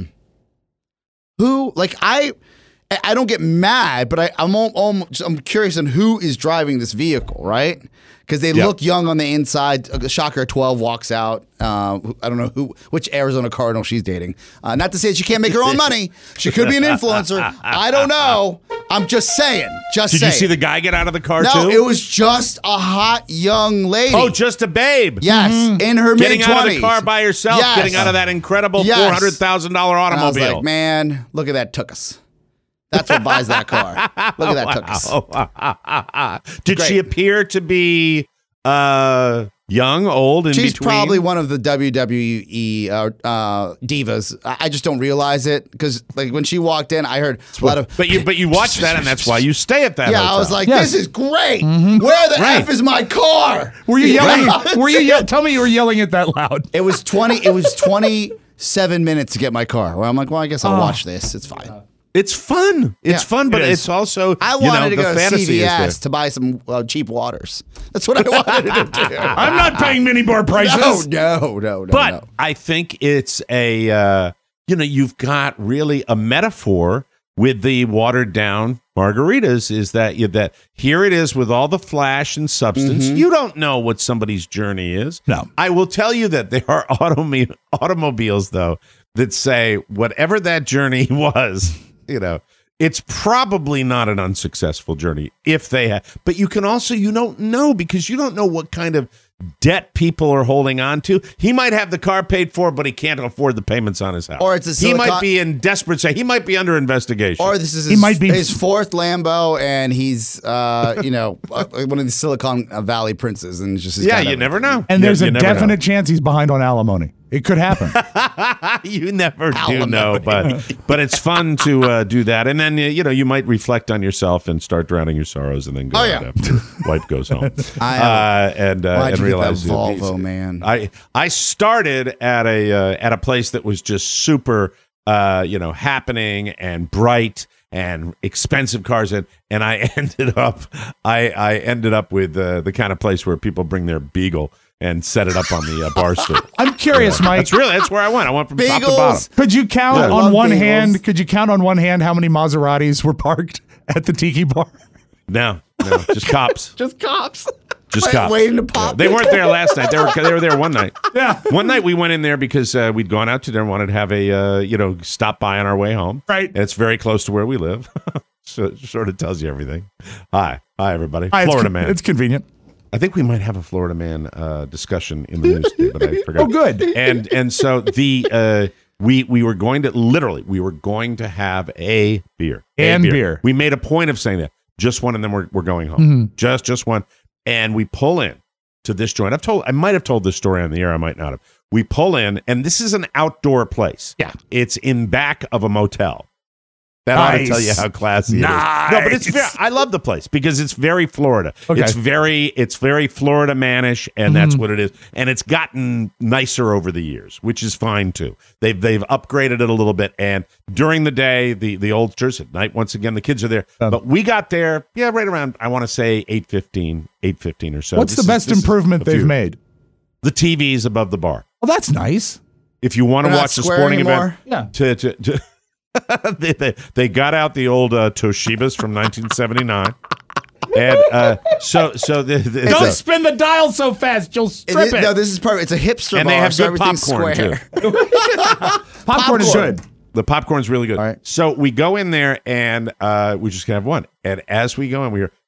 who? Like I, I don't get mad, but I, I'm almost, I'm curious on who is driving this vehicle, right? Because they Yep. look young on the inside. Uh, Shocker twelve walks out. Uh, I don't know who, which Arizona Cardinal she's dating. Uh, not to say that she can't make her own money. She could be an influencer. I don't know. I'm just saying. Just Did saying. you see the guy get out of the car No, too? it was just a hot young lady. oh, just a babe. yes, in her mid Getting twenties. out of the car by herself, Yes. getting out of that incredible Yes. four hundred thousand dollar And I was automobile. like, man, look at that Tuckus. That's what buys that car. Look at that Tuckus. Did she Great. appear to be uh, young, old, in She's between? probably one of the W W E uh, uh, divas. I I just don't realize it because, like, when she walked in, I heard a lot of. But you, but you watch that, and that's why you stay at that. yeah, hotel. I was like, Yes. this is great. Where the Right. f is my car? Were you yelling? Right. Were you? Ye- tell me you were yelling it that loud. It was twenty. It was twenty-seven minutes to get my car. Well, I'm like, well, I guess I'll Oh. watch this. It's fine. it's fun. It's Yeah. fun, but It is. it's also I you wanted know, to the go to fantasy C V is S there. to buy some uh, cheap waters. That's what I wanted to do. I'm not paying mini bar prices. No, no, no, no. But no. I think it's a, uh, you know, you've got really a metaphor with the watered down margaritas is that you, that here it is with all the flash and substance. Mm-hmm. You don't know what somebody's journey is. No. I will tell you that there are automi- automobiles, though, that say whatever that journey was, you know, it's probably not an unsuccessful journey if they have. But you can also, you don't know because you don't know what kind of debt people are holding on to. He might have the car paid for, but he can't afford the payments on his house. Or it's a he silicon- might be in desperate state. He might be under investigation. Or this is He his, might be- his fourth Lambo, and he's, uh, you know, uh, one of the Silicon Valley princes, and it's just his yeah, kind you of- never know. And You- there's you a never know. definite chance he's behind on alimony. It could happen. You never do Alimony. know, but but it's fun to uh, do that, and then uh, you know you might reflect on yourself and start drowning your sorrows, and then go Oh, out yeah. after your wife goes home, I, uh, and uh, Why'd and you get realize that that these- Volvo, man? I I started at a uh, at a place that was just super, uh, you know, happening and bright and expensive cars, and and I ended up I I ended up with uh, the kind of place where people bring their Beagle and set it up on the uh, bar stool. I'm curious, Mike. That's really that's where I went. I went from top to Beagles. bottom. Could you count Yeah. on Love one Beagles. hand? Could you count on one hand how many Maseratis were parked at the Tiki Bar? No, no, just cops. Just cops. Just Wait- cops. waiting to pop. They weren't there last night. They were they were there one night. Yeah. One night we went in there because uh, we'd gone out to dinner and wanted to have a uh, you know stop by on our way home. Right. And it's very close to where we live. So it sort of tells you everything. Hi, hi everybody. Hi, it's Florida con- man. It's convenient. I think we might have a Florida man uh, discussion in the news today, but I forgot. Oh, good. And and so the uh, we we were going to literally we were going to have a beer A And beer. We made a point of saying that just one, and then we're we're going home. Mm-hmm. Just just one, and we pull in to this joint. I've told I might have told this story on the air. I might not have. We pull in, and this is an outdoor place. Yeah. It's in back of a motel. That ought to Nice. tell you how classy Nice. it is. No, but it's very, I love the place because it's very Florida. Okay. It's very it's very Florida manish, and that's what it is. And it's gotten nicer over the years, which is fine too. They've they've upgraded it a little bit. And during the day, the the oldsters, at night, once again, the kids are there. Um, but we got there, yeah, right around I want to say eight fifteen, eight fifteen or so. What's This the is- best this is improvement a they've few. made? The T Vs above the bar. Well, that's nice. If you want to They're not watch a square sporting anymore? event, to, to, to they, they, they got out the old uh, Toshibas from nineteen seventy-nine. And uh, so so the, the, Don't the- spin the dial so fast. You'll It strip is- it. no, this is perfect. It's a hipster and bar, they have so good everything's popcorn square. too. Popcorn is popcorn. good. The popcorn's really good. All right. So we go in there and uh, we just can have one. And as we go in, we hear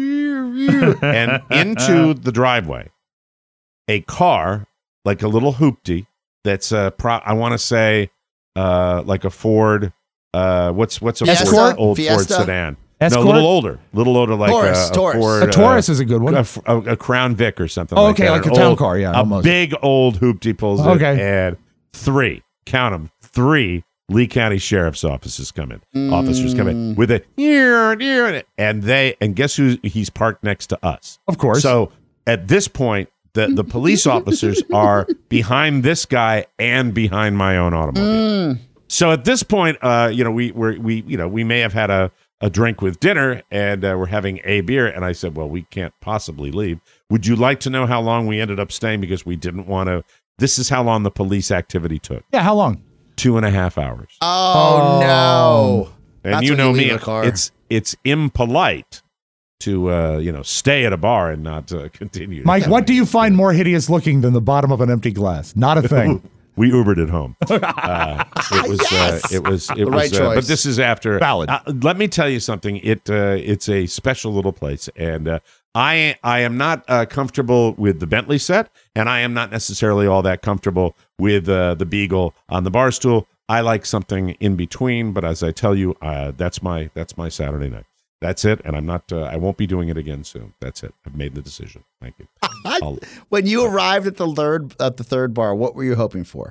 and into the driveway, a car like a little hoopty that's uh, pro- I want to say uh, like a Ford. Uh, what's what's a Fiesta? Ford, old Fiesta? Ford sedan? Escort? No, a little older, little older, like Taurus, a, a Taurus. Ford. A Taurus uh, is a good one. a, a, a Crown Vic or something. Oh, like okay, that. like An a town old- car, yeah, a almost. big old hoopty pulls in, Okay. and three, count them, three Lee County Sheriff's offices come in, officers come in with a near near, and they and guess who he's parked next to us? Of course. So at this point, the the police officers are behind this guy and behind my own automobile. So at this point, uh, you know, we we're, we you know we may have had a, a drink with dinner, and uh, we're having a beer. And I said, well, we can't possibly leave. Would you like to know how long we ended up staying because we didn't want to? This is how long the police activity took: Yeah, how long? two and a half hours. Oh, no. and That's you when know you me, leave a car. it's it's impolite to uh, you know stay at a bar and not uh, continue. Mike, what do you find more hideous looking than the bottom of an empty glass? Not a thing. We Ubered it home. Uh, it was. Yes! Uh, it was. It The was. right uh, but choice. this is after. Valid. Uh, let me tell you something. It. Uh, it's a special little place, and uh, I. I am not uh, comfortable with the Bentley set, and I am not necessarily all that comfortable with uh, the Beagle on the bar stool. I like something in between, but as I tell you, uh, that's my. That's my Saturday night. That's it, and I'm not. Uh, I won't be doing it again soon. That's it. I've made the decision. Thank you. I'll- When you arrived at the third at the third bar, what were you hoping for?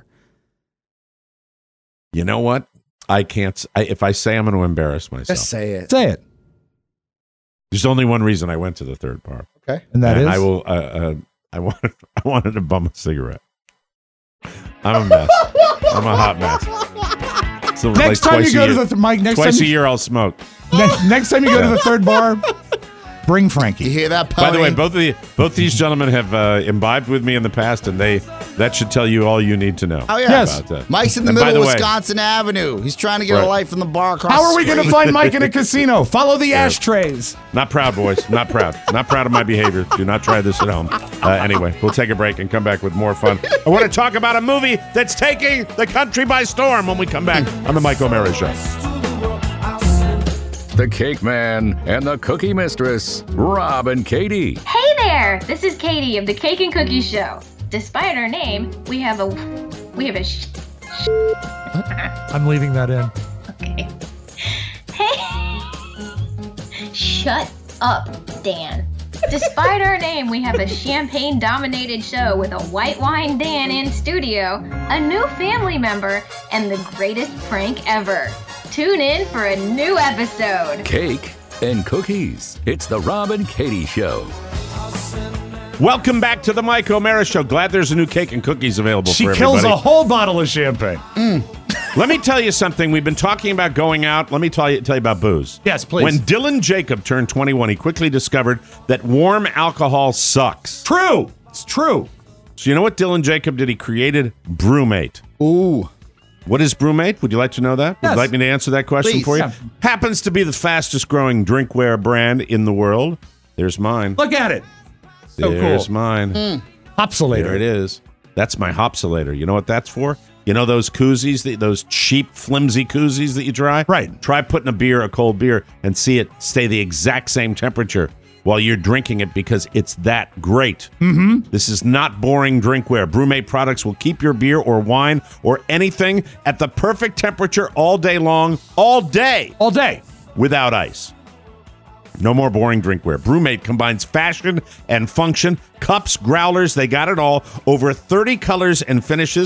You know what? I can't. s- I, if I say I'm going to embarrass myself, Just say it. Say it. there's only one reason I went to the third bar. Okay. And that is. and I will. Uh, uh, I wanted. I wanted to bum a cigarette. I'm a mess. I'm a hot mess. So Next like time you twice go a to year- the th- Mike, next twice time a you, year I'll smoke. next, next time you go to the third bar, bring You Frankie. hear that, Pony? By the way, both of the both these gentlemen have uh, imbibed with me in the past, and they that should tell you all you need to know. Oh, yeah. Yes. about that. Mike's in the And by middle of the way- Wisconsin Avenue. He's trying to get Right. a life from the bar across How are the we going to street. find Mike in a casino? Follow the ashtrays. Not proud, boys. Not proud. Not proud of my behavior. Do not try this at home. Uh, anyway, we'll take a break and come back with more fun. I want to talk about a movie that's taking the country by storm when we come back on the Mike O'Mara Show. The Cake Man and the Cookie Mistress, Rob and Katie. Hey there! This is Katie of the Cake and Cookie Show. Despite our name, we have a we have a sh- I'm leaving that in. okay. Hey, shut up, Dan. Despite our name, we have a champagne-dominated show with a white wine Dan in studio, a new family member, and the greatest prank ever. Tune in for a new episode. Cake and cookies. It's the Rob and Katie Show. Welcome back to the Mike O'Mara Show. Glad there's a new cake and cookies available She for kills everybody. a whole bottle of champagne. Let me tell you something. We've been talking about going out. Let me tell you, tell you about booze. Yes, please. When Dylan Jacob turned twenty-one, he quickly discovered that warm alcohol sucks. True. It's true. So you know what Dylan Jacob did? He created Brewmate. Ooh. What is Brewmate? Would you like to know that? Would Yes. you like me to answer that question Please. for you? Yeah. Happens to be the fastest growing drinkware brand in the world. There's mine. Look at it. So There's cool. mine. Hopsolator. There it is. That's my Hopsolator. You know what that's for? You know those koozies, that, those cheap, flimsy koozies that you try? Right. Try putting a beer, a cold beer, and see it stay the exact same temperature while you're drinking it because it's that great. Mm-hmm. This is not boring drinkware. Brewmate products will keep your beer or wine or anything at the perfect temperature all day long, all day, All day. without ice. No more boring drinkware. Brewmate combines fashion and function. Cups, growlers, they got it all. Over thirty colors and finishes.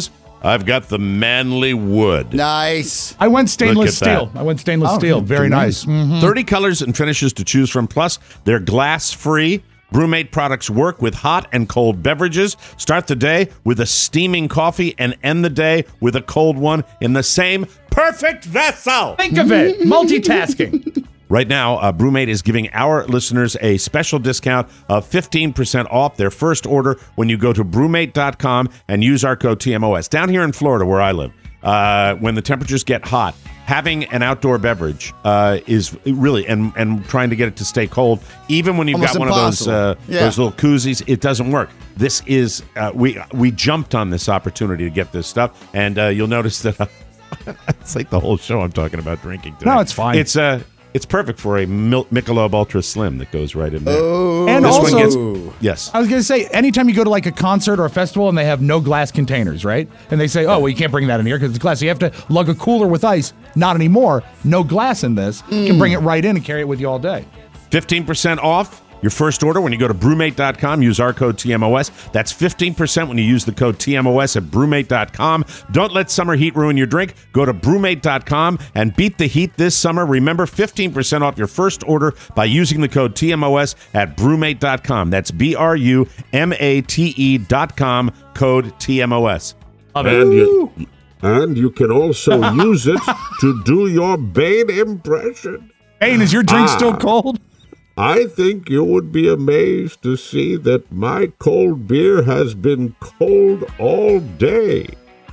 I've got the manly wood. Nice. I went stainless Look at that. steel. I went stainless Oh, steel. good. Very Good nice. Mhm. thirty colors and finishes to choose from. Plus, they're glass-free. Brewmate products work with hot and cold beverages. Start the day with a steaming coffee and end the day with a cold one in the same perfect vessel. Think of it. Multitasking. Right now, uh, Brewmate is giving our listeners a special discount of fifteen percent off their first order when you go to brewmate dot com and use our code T M O S. Down here in Florida, where I live, uh, when the temperatures get hot, having an outdoor beverage uh, is really, and and trying to get it to stay cold, even when you've Almost got one impossible. of those uh, Yeah. those little koozies, it doesn't work. This is uh, we we jumped on this opportunity to get this stuff, and uh, you'll notice that uh, it's like the whole show I'm talking about drinking today. No, it's fine. It's uh, it's perfect for a Mil- Michelob Ultra Slim that goes right in there. Oh. And This one also, gets- yes. I was going to say, anytime you go to like a concert or a festival and they have no glass containers, right? And they say, oh, well, you can't bring that in here because it's glass. So you have to lug a cooler with ice. Not anymore. No glass in this. You can bring it right in and carry it with you all day. fifteen percent off your first order when you go to brewmate dot com. Use our code T M O S. That's fifteen percent when you use the code T M O S at brewmate dot com. Don't let summer heat ruin your drink. Go to brewmate dot com and beat the heat this summer. Remember, fifteen percent off your first order by using the code T M O S at brewmate dot com. That's B R U M A T E dot com, code T M O S. And you, and you can also use it to do your Bane impression. Bane, is your drink Ah. still cold? I think you would be amazed to see that my cold beer has been cold all day.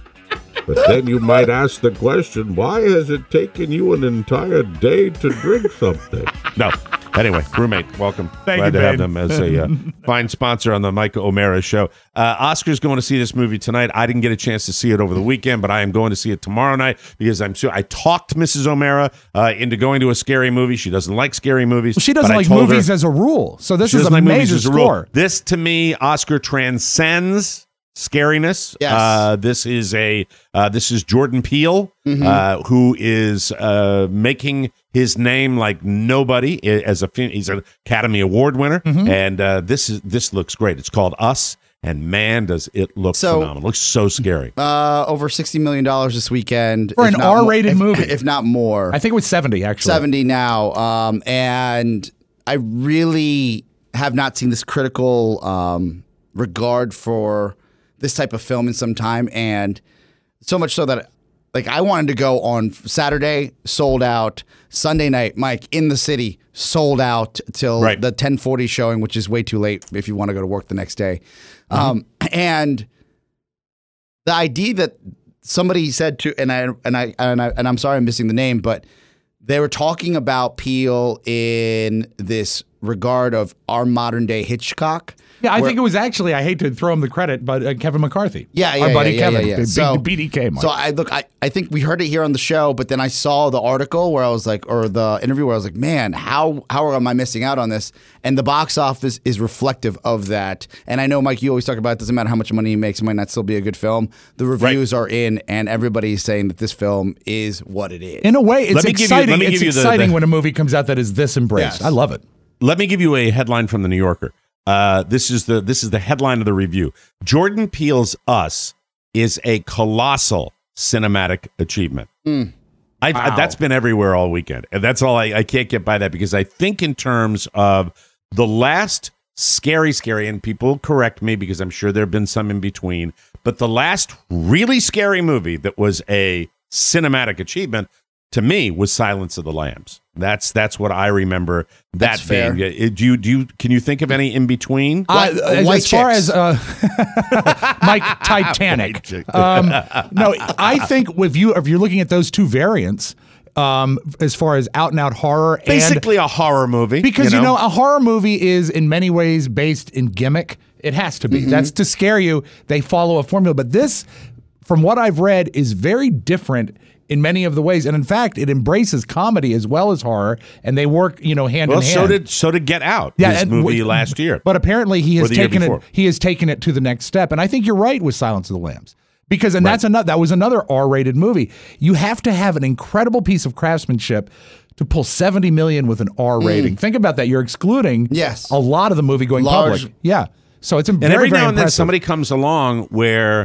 But then you might ask the question, why has it taken you an entire day to drink something? No. Anyway, Brewmate, welcome. Thank Glad you, to have Bane. them as a uh, fine sponsor on the Mike O'Mara show. Uh, Oscar's going to see this movie tonight. I didn't get a chance to see it over the weekend, but I am going to see it tomorrow night because I'm sure I talked Missus O'Mara uh, into going to a scary movie. She doesn't like scary movies. Well, she doesn't but I like told movies her- as a rule. So this She is doesn't a like movies major as a rule. score. This, to me, Oscar transcends scariness. Yes. Uh, this is a uh, this is Jordan Peele, Mm-hmm. uh, who is uh, making his name like nobody i- as a fin- he's an Academy Award winner, Mm-hmm. and uh, this is this looks great. It's called Us, and man, does it look So- phenomenal! It looks so scary. Uh, over sixty million dollars this weekend. For if an not mo- R-rated if- movie. If not more. I think it was seventy, actually. seventy now. Um, and I really have not seen this critical um, regard for this type of film in some time. And so much so that like I wanted to go on Saturday, sold out. Sunday night, Mike, in the city, sold out till Right. the ten forty showing, which is way too late if you want to go to work the next day. Um, and the idea that somebody said to, and I and I and I and I'm sorry I'm missing the name, but they were talking about Peele in this regard of our modern day Hitchcock. Yeah, I where- think it was actually, I hate to throw him the credit, but uh, Kevin McCarthy. Yeah, yeah, Our buddy yeah, yeah, Kevin. yeah, yeah. Big So- B D K, Mike. So I look, I, I think we heard it here on the show, but then I saw the article where I was like, or the interview where I was like, man, how how am I missing out on this? And the box office is reflective of that. And I know, Mike, you always talk about it doesn't matter how much money he makes, it might not still be a good film. The reviews are in, and everybody's saying that this film is what it is. In a way, it's Let me give you- exciting. let me it's give you the- exciting the- when a movie comes out that is this embraced. Yes. I love it. Let me give you a headline from the New Yorker. Uh, this is the this is the headline of the review. Jordan Peele's Us is a colossal cinematic achievement. I, I, Wow. that's been everywhere all weekend, and that's all. I, I can't get by that because I think in terms of the last scary, scary, and people correct me because I'm sure there have been some in between, but the last really scary movie that was a cinematic achievement to me was Silence of the Lambs. That's that's what I remember that That's fair. being. Uh, Do you do you can you think of any in between? I, White- as, white as far chicks. as uh, Mike Titanic, um, no, I think if you if you're looking at those two variants, um, as far as out and out horror, and Basically a horror movie. because you know? a horror movie is in many ways based in gimmick. It has to be. That's to scare you. They follow a formula, but this, from what I've read, is very different in many of the ways, and in fact, it embraces comedy as well as horror, and they work, you know, hand well, in hand. so did so did Get Out. Yeah, this and movie w- last year. But apparently he Or has the year taken it before. he has taken it to the next step. And I think you're right with Silence of the Lambs. Because and Right. that's another that was another R-rated movie. You have to have an incredible piece of craftsmanship to pull seventy million with an R rating. Think about that. You're excluding Yes. a lot of the movie going Large- public. Yeah. So it's im- and very, every very now and then impressive. somebody comes along where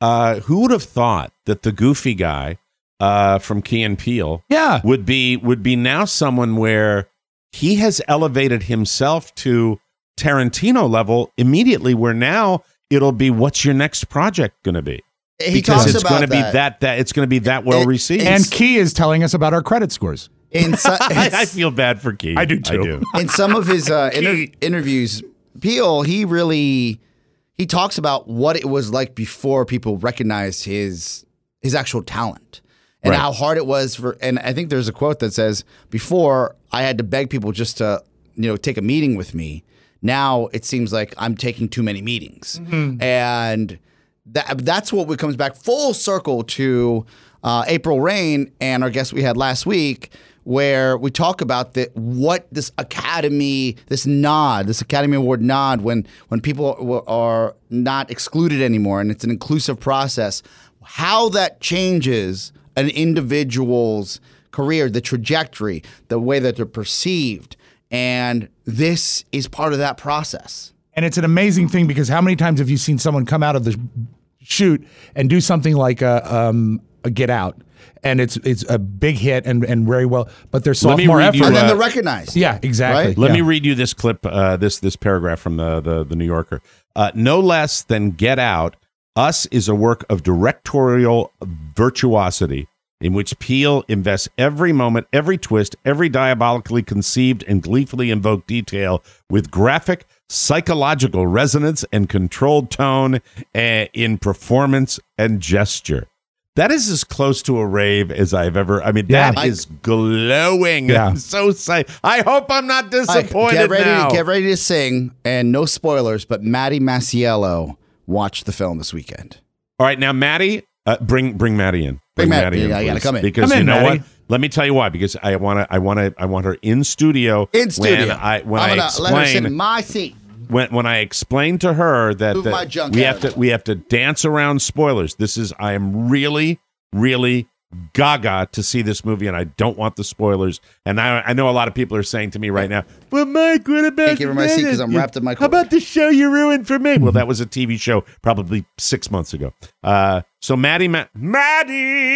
uh, who would have thought that the goofy guy uh, from Key and Peele Yeah. would be would be now someone where he has elevated himself to Tarantino level immediately, where now it'll be, what's your next project going to be? He Because talks it's about going to be that. that that it's going to be that well It- received. And Key is telling us about our credit scores. In so, I, I feel bad for Key. I do too. I do. in some of his uh, inter- interviews, Peele, he really he talks about what it was like before people recognized his his actual talent and Right. how hard it was for. And I think there's a quote that says, "Before I had to beg people just to you know take a meeting with me. Now it seems like I'm taking too many meetings." Mm-hmm. And that that's what comes back full circle to uh, April Rain and our guest we had last week, where we talk about the, what this Academy, this nod, this Academy Award nod, when when people are not excluded anymore and it's an inclusive process, how that changes an individual's career, the trajectory, the way that they're perceived. And this is part of that process. And it's an amazing thing because how many times have you seen someone come out of the shoot and do something like a, um, a Get Out, and it's it's a big hit and, and very well, but their Let me sophomore read effort. you, And then uh, they're recognized. yeah, exactly. Right? Let Yeah. me read you this clip, uh, this this paragraph from the the, the New Yorker. Uh, no less than Get Out, Us is a work of directorial virtuosity in which Peele invests every moment, every twist, every diabolically conceived and gleefully invoked detail with graphic, psychological resonance and controlled tone uh, in performance and gesture. That is as close to a rave as I've ever. I mean, Yeah. that is glowing. Yeah. I'm so psyched. I hope I'm not All right, disappointed get ready now. to get ready to sing, and no spoilers, but Maddie Masiello watched the film this weekend. All right, now Maddie, uh, bring bring Maddie in. Bring Maddie- in, yeah, you gotta please. come in. Because Come you in, know Maddie. what? Let me tell you why. Because I want to. I want to. I want her in studio. In studio. When I when I'm I gonna let her sit in explain my seat. when when I explain to her that, Move that my junk we out have of to we have to dance around spoilers. This is I am really really gaga to see this movie, and I don't want the spoilers. And I I know a lot of people are saying to me right now, "Well, Mike, what about Can't give her my seat 'cause I'm you- wrapped in my How cord." about the show you ruined for me?" Well, that was a T V show probably six months ago. Uh, so Maddie Ma- Maddie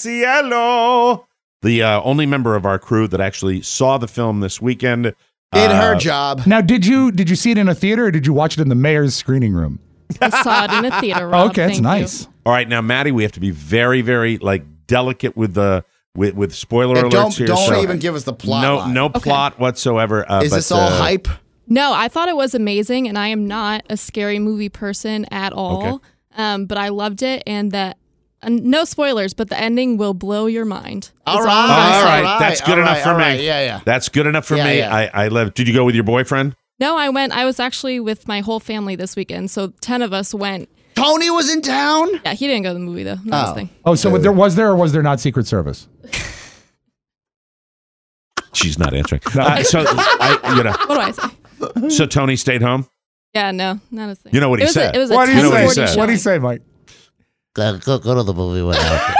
Masiello, the uh, only member of our crew that actually saw the film this weekend, Did her uh, job. Now, did you did you see it in a theater or did you watch it in the mayor's screening room? I saw it in a theater. Oh, Rob. okay, that's Thank nice. you. All right, now Maddie, we have to be very, very like delicate with the with with spoiler Yeah, alerts don't here. don't so even give us the plot. no line. no plot whatsoever. Uh, Is but, this all uh, hype? No, I thought it was amazing, and I am not a scary movie person at all. Okay. Um, but I loved it, and that uh, no spoilers, but the ending will blow your mind. All That's right. I'm All gonna say. right, right, that's good all enough right, for all me. right, yeah, yeah. That's good enough for Yeah, me. yeah. I I live. Did you go with your boyfriend? No, I went. I was actually with my whole family this weekend, so ten of us went. Tony was in town. Yeah, he didn't go to the movie though. Not his Oh. thing. Oh, so there was there or was there not Secret Service? She's not answering. Uh, so I, you know, What do I say? so Tony stayed home. Yeah, no, not his thing. You know what he it was said. A, it was a What do you you know what he ten forty said? What do you showing. say, Mike? Go, go, go to the movie without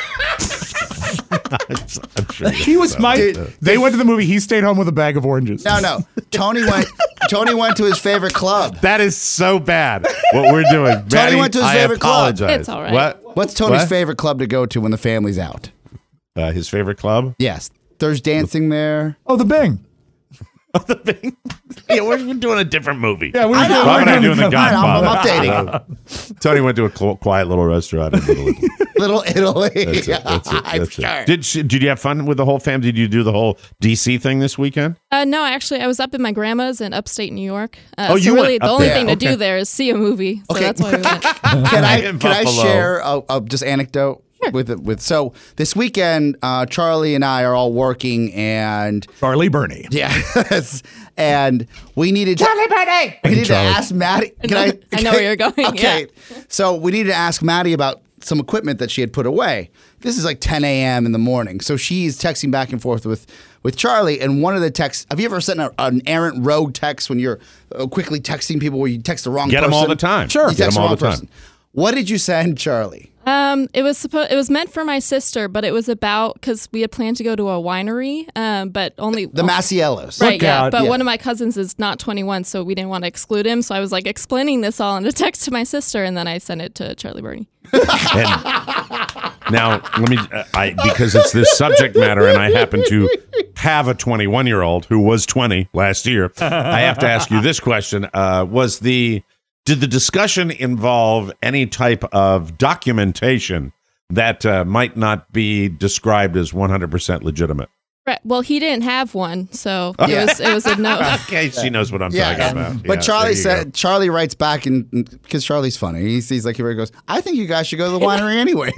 I'm sure He was Mike. Dude, They went to the movie. He stayed home with a bag of oranges. No, no. Tony went. Tony went to his favorite club. that is so bad. What we're doing. Tony Maddie, went to his I favorite club. apologize. It's all right. What? What's Tony's What? favorite club to go to when the family's out? Uh, his favorite club? Yes, there's dancing there. Oh, the Bing. Yeah, we're doing a different movie. Yeah, we're I know, doing, Bob we're and I are doing doing the the Godfather. I'm updating. Tony went to a qu- quiet little restaurant in Little Italy. Little Italy. That's it. That's it. I'm That's sure. it. Did she, did you have fun with the whole fam? Did you do the whole D C thing this weekend? Uh, no, actually, I was up in my grandma's in upstate New York. Uh, Oh, you so really, went the up only there. thing to Okay. do there is see a movie. So Okay. that's why we went. Can I In can I Buffalo. share a, a just anecdote with it with so this weekend uh, Charlie and I are all working and Charlie Bernie. yeah and we needed to, Charlie Bernie! we need to Charlie. ask Maddie. Can I? I know where you're going, Okay, so we needed to ask Maddie about some equipment that she had put away. This is like ten a.m. in the morning, so she's texting back and forth with with Charlie. And one of the texts, have you ever sent a, an errant rogue text when you're uh, quickly texting people where you text the wrong Get person? them all the time. Sure. You Get text them all wrong the time. person. What did you send, Charlie? Um, it was supposed. It was meant for my sister, but it was about because we had planned to go to a winery. Um, but only The Masiellos. Right, Look yeah. out. But Yeah. one of my cousins is not twenty-one, so we didn't want to exclude him. So I was like explaining this all in a text to my sister, and then I sent it to Charlie Bernie. And now, let me, uh, I because it's this subject matter, and I happen to have a twenty-one-year-old who was twenty last year. I have to ask you this question: uh, Was the did the discussion involve any type of documentation that uh, might not be described as one hundred percent legitimate? Right. Well, he didn't have one, so Oh. it was it was a no. Okay, she knows what I'm Yeah, talking yeah. about. But Yeah, Charlie there you said go. Charlie writes back and because Charlie's funny. He's, he's like he goes, I think you guys should go to the winery anyways.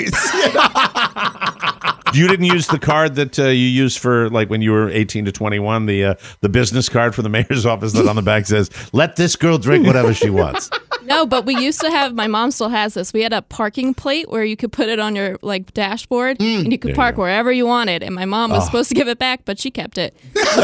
You didn't use the card that uh, you used for like when you were eighteen to twenty-one, the uh, the business card for the mayor's office that on the back says, "Let this girl drink whatever she wants." No, but we used to have. My mom still has this. We had a parking plate where you could put it on your like dashboard, and you could There you park go. wherever you wanted. And my mom was Oh. supposed to give it back, but she kept it. So,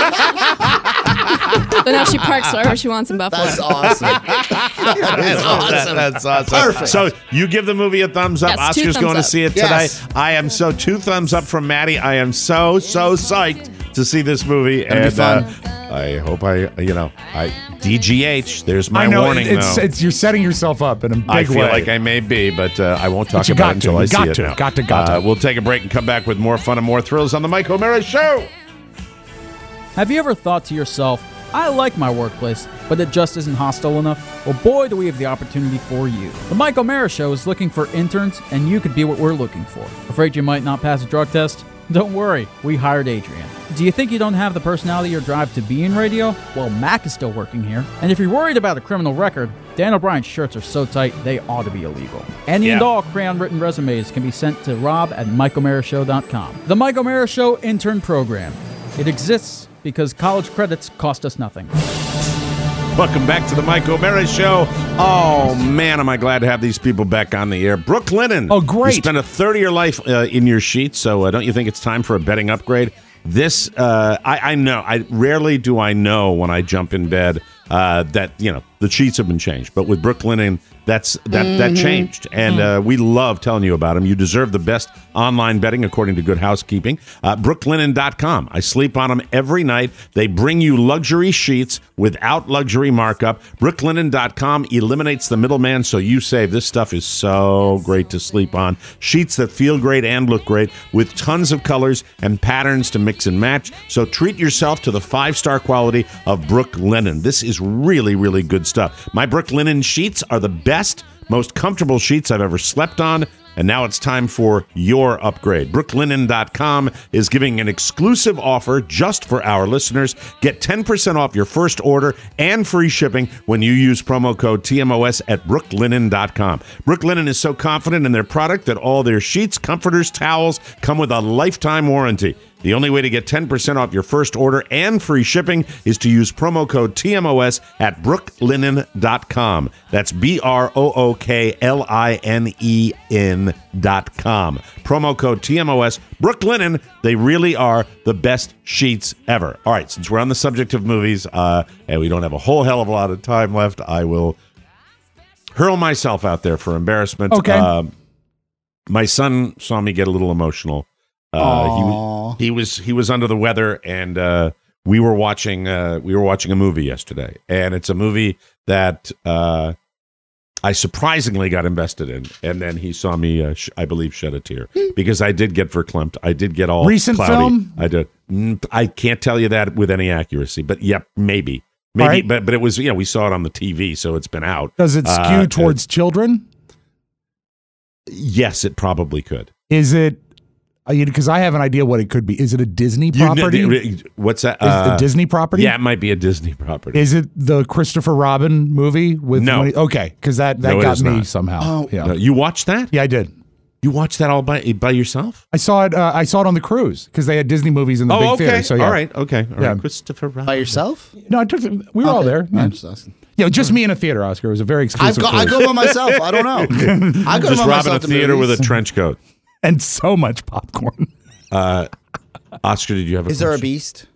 but now she parks wherever she wants in Buffalo. That's awesome. That's awesome. That's awesome. Perfect. So you give the movie a thumbs up. Yes, two Oscar's thumbs going up. to see it Yes. today. I am so two thumbs up from Maddie. I am so so psyched to see this movie, It'll be and fun. uh, I hope I you know I D G H. There's my I know warning it's, though. it's you're setting yourself up in a big I feel way. like I may be, but uh, I won't talk But you about got it until to. I You see got it to. now. Got to, got Uh, to. We'll take a break and come back with more fun and more thrills on the Mike O'Mara Show. Have you ever thought to yourself, I like my workplace, but it just isn't hostile enough? Well, boy, do we have the opportunity for you. The Mike O'Mara Show is looking for interns, and you could be what we're looking for. Afraid you might not pass a drug test? Don't worry, we hired Adrian. Do you think you don't have the personality or drive to be in radio? Well, Mac is still working here. And if you're worried about a criminal record, Dan O'Brien's shirts are so tight they ought to be illegal. Any and Yeah. all crayon-written resumes can be sent to rob at mike o'mara show dot com. The Mike O'Mara Show Intern Program. It exists because college credits cost us nothing. Welcome back to the Mike O'Mara Show. Oh, man, am I glad to have these people back on the air. Brooke Linen. Oh, great. You spent a third of your life uh, in your sheets, so uh, don't you think it's time for a bedding upgrade? This, uh, I, I know, I rarely do I know when I jump in bed uh, that, you know, the sheets have been changed. But with Brooke Linen, that's that Mm-hmm. that changed, and uh, we love telling you about them. You deserve the best online bedding, according to Good Housekeeping. Uh, brooke linen dot com. I sleep on them every night. They bring you luxury sheets without luxury markup. brooke linen dot com eliminates the middleman, so you save. This stuff is so great to sleep on. Sheets that feel great and look great, with tons of colors and patterns to mix and match. So treat yourself to the five-star quality of Brooke Linen. This is really, really good stuff. My Brooke Linen sheets are the best, most comfortable sheets I've ever slept on, and now it's time for your upgrade. brooke linen dot com is giving an exclusive offer just for our listeners. Get ten percent off your first order and free shipping when you use promo code T M O S at brooke linen dot com. Brooke Linen is so confident in their product that all their sheets, comforters, towels come with a lifetime warranty. The only way to get ten percent off your first order and free shipping is to use promo code T M O S at brooke linen dot com. That's B R O O K L I N E N dot com. Promo code T M O S. Brooke Linen, they really are the best sheets ever. All right, since we're on the subject of movies, uh, and we don't have a whole hell of a lot of time left, I will hurl myself out there for embarrassment. Okay. Uh, my son saw me get a little emotional. Uh, he, Aw. he was he was under the weather, and uh, we were watching uh, we were watching a movie yesterday, and it's a movie that uh, I surprisingly got invested in, and then he saw me, uh, sh- I believe, shed a tear because I did get verklempt. I did get all Recent cloudy. film? I did. Mm, I can't tell you that with any accuracy, but yep, maybe, maybe. All right. But but it was you know we saw it on the T V, so it's been out. Does it skew Uh, towards children? Yes, it probably could. Is it? Because I have an idea what it could be. Is it a Disney You kn- property? what's that? Is it Uh, a Disney property? Yeah, it might be a Disney property. Is it the Christopher Robin movie with? No. when he- okay, because that that No, it got is me not. somehow. Oh. yeah. No, you watched that? Yeah, I did. You watched that all by by yourself? I saw it. Uh, I saw it on the cruise because they had Disney movies in the big Oh, okay. theater. So yeah. All right. Okay. All Yeah. right. Christopher Robin. By yourself? No, I took. The, we were all Okay. there. Yeah, Yeah. just asking. Yeah, just me in a theater, Oscar. It was a very I've exclusive go, I cruise. go by myself. I don't know. I go Just by robbing myself a to theater with a movies. trench coat. and so much popcorn. Uh, Oscar, did you have a Is there a question? beast?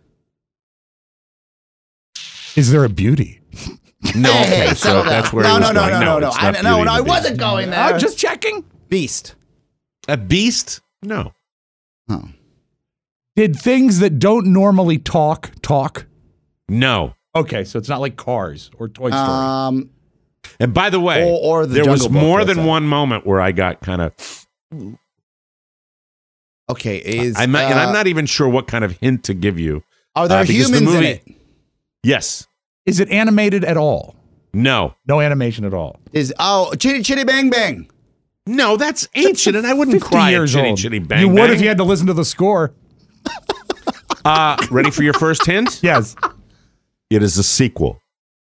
Is there a beauty? No. Hey, Okay. So settle down. that's where no, he was no, no, going. no, no, no, it's I, not no, Beauty no, and I the Beast. wasn't going there. I'm just checking. Beast. A beast? No. Oh. Did things that don't normally talk talk? No. Okay, so it's not like Cars or Toy Story. Um, And by the way, Or- or the there was Jungle Book, more that's than it. one moment where I got kind of. Okay, is I'm not, and uh, I'm not even sure what kind of hint to give you. Are there uh, because the humans in movie- it? Yes. Is it animated at all? No. No animation at all. Is oh Chitty Chitty Bang Bang? No, that's ancient, and I wouldn't fifty cry years at Chitty old. Chitty Bang You would Bang. if you had to listen to the score. Uh, ready for your first hint? Yes. It is a sequel.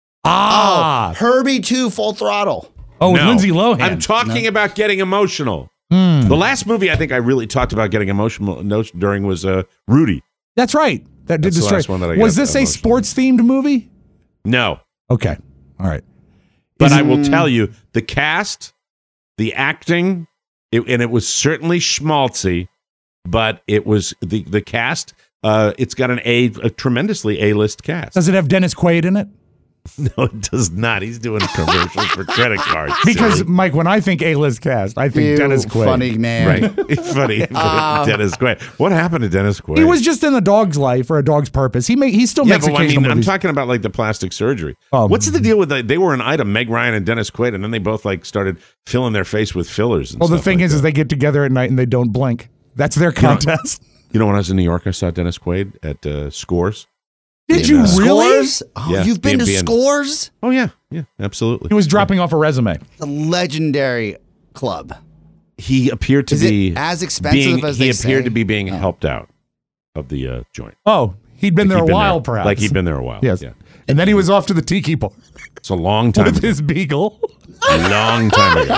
Ah. Oh, Herbie two Full Throttle. Oh, with No. Lindsay Lohan. I'm talking about getting emotional. Hmm. The last movie I think I really talked about getting emotional no- during was uh, Rudy. That's right. That did That's the destroy. last one that I Was got this a emotional. sports themed movie? No. Okay. All right. But Is I it- will tell you, the cast, the acting, it, and it was certainly schmaltzy, but it was the, the cast, uh, it's got an A, a tremendously A-list cast. Does it have Dennis Quaid in it? No, it does not. He's doing commercials for credit cards. Because, silly. Mike, when I think A-list cast, I think You Dennis Quaid. funny man. Right. Funny. Uh, Dennis Quaid. What happened to Dennis Quaid? He was just in A Dog's Life or A Dog's Purpose. He may, he still Yeah, makes but I occasional mean, I'm movies. talking about like the plastic surgery. Oh. What's the deal with that? They were an item, Meg Ryan and Dennis Quaid, and then they both like started filling their face with fillers. And well, the stuff thing like is, that. is they get together at night and they don't blink. That's their contest. You know, when I was in New York, I saw Dennis Quaid at uh, Scores. Did In, you uh, really? Scores? Oh, Yeah, you've been to B and B. Scores? Oh yeah, yeah, absolutely. He was dropping off a resume. The legendary club. He appeared to Is it be as expensive being, as he they appeared say? to be being Oh. helped out of the uh, joint. Oh, he'd been Like there he'd a while, there- perhaps. Like he'd been there a while. Yes. Yeah. And then he was off to the tiki bar It's a long time. with ago. his beagle. A long time ago.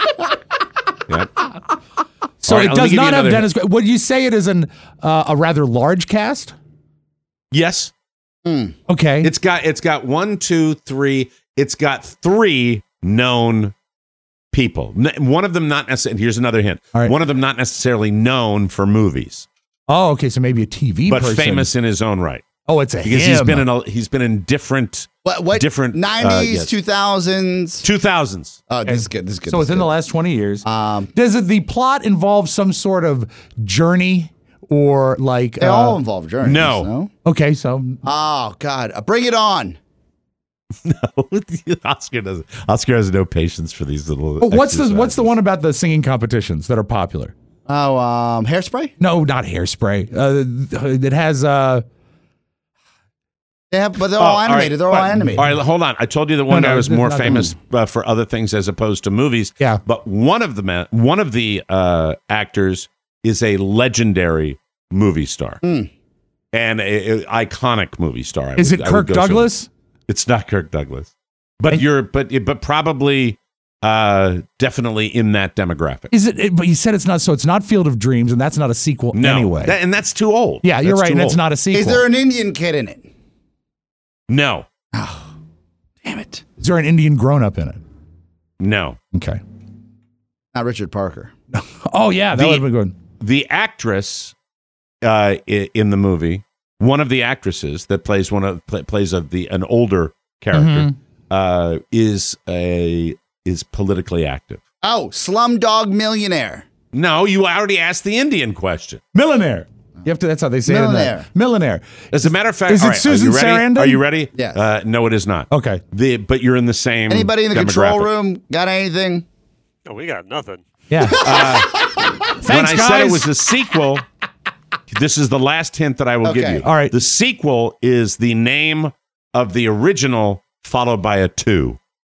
Yep. So All right, it let me does give you not have another- Dennis Quaid. Would you say it is an uh, a rather large cast? Yes. Okay. It's got it's got one, two, three. It's got three known people. N- One of them not necessarily. Here's another hint. All right. One of them not necessarily known for movies, Oh, okay. So maybe a T V but person. famous in his own right. Oh, it's a Because him. he's been in a, he's been in different What? What? different uh, nineties, yes. two thousands. two thousands. Oh, this is good. This is good. So this is within the good. last twenty years, Um, does it the plot involve some sort of journey or like? they uh, all involve journeys. no. no? Okay, so Oh God, uh, bring it on. Oscar doesn't. Oscar has no patience for these little. but what's the what's exercises. the one about the singing competitions that are popular? Oh, um, Hairspray. No, not Hairspray. Uh, it has uh, They have, but they're Oh, all all right. animated. They're all But- animated. All right, hold on. I told you that one No, guy no, was this is more not the famous uh, for other things as opposed to movies. Yeah. But one of the men, one of the uh, actors is a legendary movie star Mm. and a, a iconic movie star. I is would- it I would Kirk go so- Douglas? It's not Kirk Douglas, but And- you're but but probably uh, definitely in that demographic. Is it, it? But you said it's not. So it's not Field of Dreams, and that's not a sequel No, anyway. That- and that's too old. yeah, you're That's right, too and it's old. not a sequel. Is there an Indian kid in it? No, Damn it! Is there an Indian grown up in it? no. Okay. Not Richard Parker. Oh yeah, that The- would have been good. The actress uh, i- in the movie, one of the actresses that plays one of pla plays of the an older character, Mhm. uh, is a is politically active. Oh, Slumdog Millionaire. No, you already asked the Indian question. Millionaire. You have to. That's how they say it. Millionaire. In the, millionaire. As a matter of fact, Is it all right, Susan are you ready? Sarandon? Are you ready? Yes. Uh, no, it is not. Okay. The but you're in the same. Anybody in the control demographic. room got anything? Oh, we got nothing. Yeah. When Thanks, I guys. said it was a sequel, this is the last hint that I will give Okay. you. All right. The sequel is the name of the original followed by a two.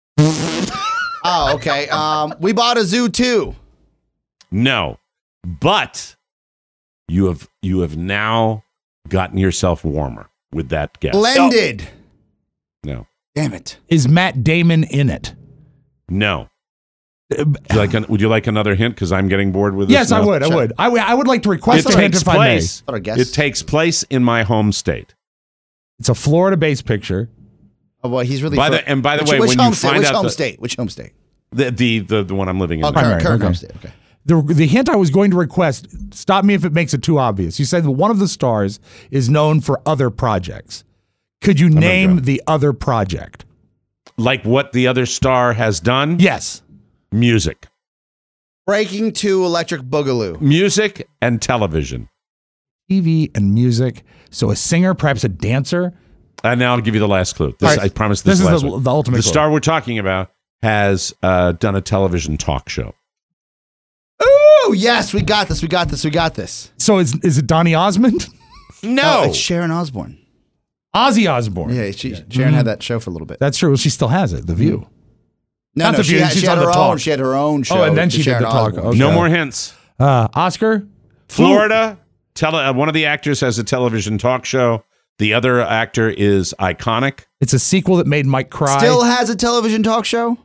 Oh, okay. Um, we bought a zoo too. No. But you have you have now gotten yourself warmer with that guess. Blended. No. Damn it. Is Matt Damon in it? No. Would you like, an, would you like another hint? Because I'm getting bored with this. Yes, I now? would. I Sure. would. I would. I would like to request It a hint takes if I may. place. Thought I guessed. It takes place in my home state. It's a Florida-based picture. Oh boy, he's really. By fr- the- and by the which, way, which when you home state? find Which out home the- state? Which home state? The the the, the one I'm living in. Oh, now. current, current okay. home state. Okay. The the hint I was going to request. Stop me if it makes it too obvious. You said that one of the stars is known for other projects. Could you name gonna- the other project? Like what the other star has done? Yes. Music. Breaking to Electric Boogaloo. Music and television. T V and music. So a singer, perhaps a dancer. And now I'll give you the last clue. This, All right. I promise this, This is last the- one. the ultimate The clue. star we're talking about has uh, done a television talk show. Oh, yes, we got this. We got this. We got this. So is is it Donny Osmond? No, oh, it's Sharon Osbourne. Ozzy Osbourne. Yeah, she, yeah. Sharon mm-hmm. had that show for a little bit. That's true. Well, she still has it. The View. Mm-hmm. No, Not no, the she View. had, She's she had on her the own. talk. She had her own show. Oh, and then she Sharon did the talk. Osbourne. Okay. No more hints. Uh, Oscar? Florida. Tele- uh, one of the actors has a television talk show. The other actor is Iconic. It's a sequel that made Mike cry. Still has a television talk show?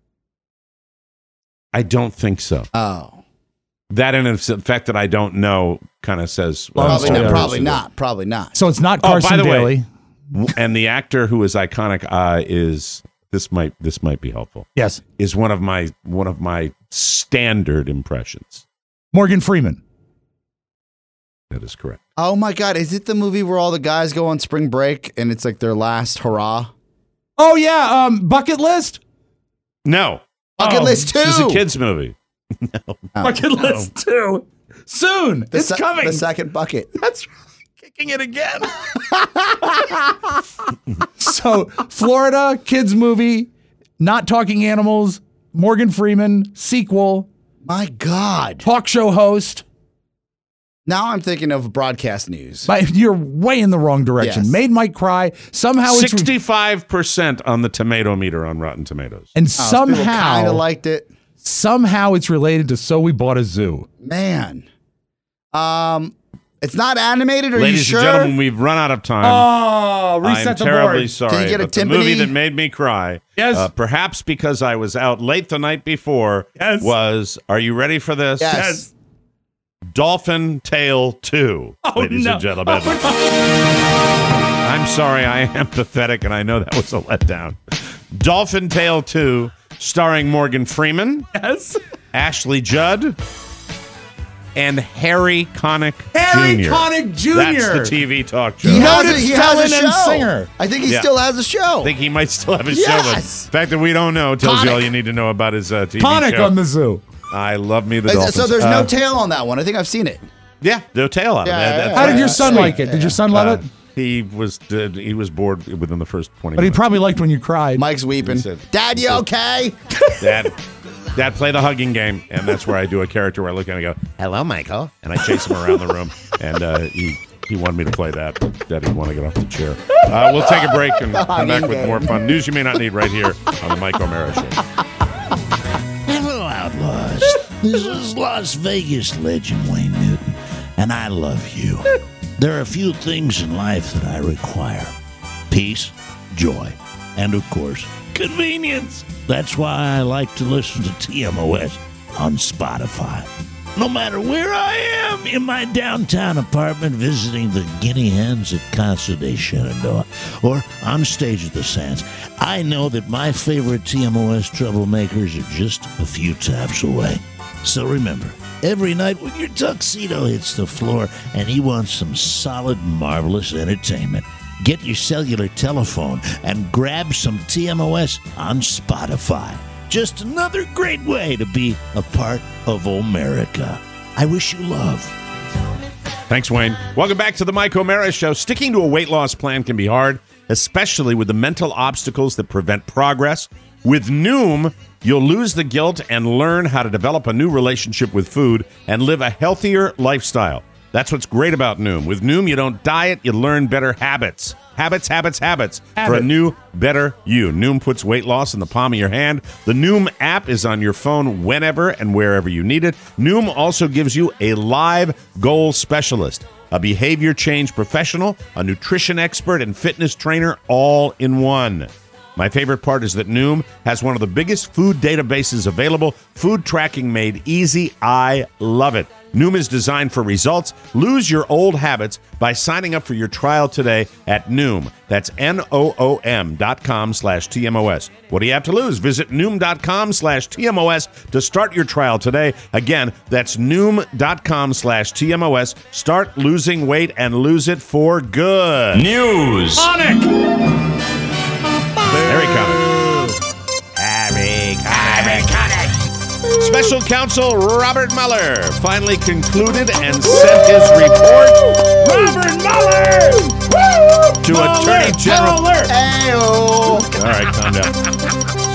I don't think so. Oh. That and the fact that I don't know kind of says... Well, uh, probably, not, probably not. Probably not. So it's not Carson oh, by the Daly. Way, and the actor who is Iconic uh, is... This might this might be helpful. Yes. Is one of my one of my standard impressions. Morgan Freeman. That is correct. Oh my God. Is it the movie where all the guys go on spring break and it's like their last hurrah? Oh yeah, um, Bucket List? No. Bucket oh, List two. It's a kid's movie. no. Bucket no. List two. Soon. The it's se- coming. The second bucket. That's right. Kicking it again. So, Florida, kids movie, Not Talking Animals, Morgan Freeman, sequel. My God. Talk show host. Now I'm thinking of broadcast news. But you're way in the wrong direction. Yes. Made Mike cry. Somehow it's sixty-five percent on the tomato meter on Rotten Tomatoes. And oh, somehow kind of liked it. Somehow it's related to So We Bought a Zoo. Man. Um It's not animated, are Ladies you sure? and gentlemen, we've run out of time. Oh, reset I'm the terribly board. sorry. Can you get a but the timpani? movie that made me cry, yes. uh, perhaps because I was out late the night before, yes. was, are you ready for this? Yes. Yes. Dolphin Tale two, oh, ladies no. and gentlemen. Oh, no. I'm sorry, I am pathetic, and I know that was a letdown. Dolphin Tale two, starring Morgan Freeman, Yes. Ashley Judd, and Harry Connick Harry Junior Connick Junior That's the T V talk show. He has a, Noted he has felon a and show. singer. I think he Yeah. still has a show. I think he might still have his Yes. show. But the fact that we don't know tells you all you need to know about his uh, T V Connick show. on the zoo. I love me the Is- Dolphins. so there's Uh, no tail on that one. I think I've seen it. Yeah, no tail on Yeah, it. yeah, That's yeah. How right. did your son Sweet. like it? Did your son love Uh, it? He was uh, he was bored within the first twenty But he minutes. probably liked when you cried. Mike's weeping. He said- Dad, you he said- okay? Dad, Dad, play the hugging game, and that's where I do a character where I look at him and go, Hello, Michael. and I chase him around the room, and uh, he he wanted me to play that, but Dad didn't want to get off the chair. Uh, we'll take a break and come back with more fun news you may not need right here on the Mike O'Mara Show. Hello, Outlaws. This is Las Vegas legend Wayne Newton, and I love you. There are a few things in life that I require. Peace, joy, and of course, convenience. That's why I like to listen to T M O S on Spotify. No matter where I am, in my downtown apartment visiting the guinea hens at Casa de Shenandoah, or on stage at the Sands, I know that my favorite T M O S troublemakers are just a few taps away. So remember, every night when your tuxedo hits the floor and you want some solid, marvelous entertainment, get your cellular telephone and grab some T M O S on Spotify. Just another great way to be a part of America. I wish you love. Thanks, Wayne. Welcome back to the Mike O'Mara Show. Sticking to a weight loss plan can be hard, especially with the mental obstacles that prevent progress. With Noom, you'll lose the guilt and learn how to develop a new relationship with food and live a healthier lifestyle. That's what's great about Noom. With Noom, you don't diet, you learn better habits. Habits, habits, habits Habit. for a new, better you. Noom puts weight loss in the palm of your hand. The Noom app is on your phone whenever and wherever you need it. Noom also gives you a live goal specialist, a behavior change professional, a nutrition expert, and fitness trainer all in one. My favorite part is that Noom has one of the biggest food databases available, food tracking made easy. I love it. Noom is designed for results. Lose your old habits by signing up for your trial today at Noom. That's N O O M dot com slash T M O S. What do you have to lose? Visit Noom dot com slash T M O S to start your trial today. Again, that's Noom dot com slash T M O S. Start losing weight and lose it for good. News. Sonic! Harry Connick. Harry Connick. Special counsel Robert Mueller finally concluded and sent his report. Robert Mueller! To Mueller! Attorney General. Mueller! Ayo. All right, calm down.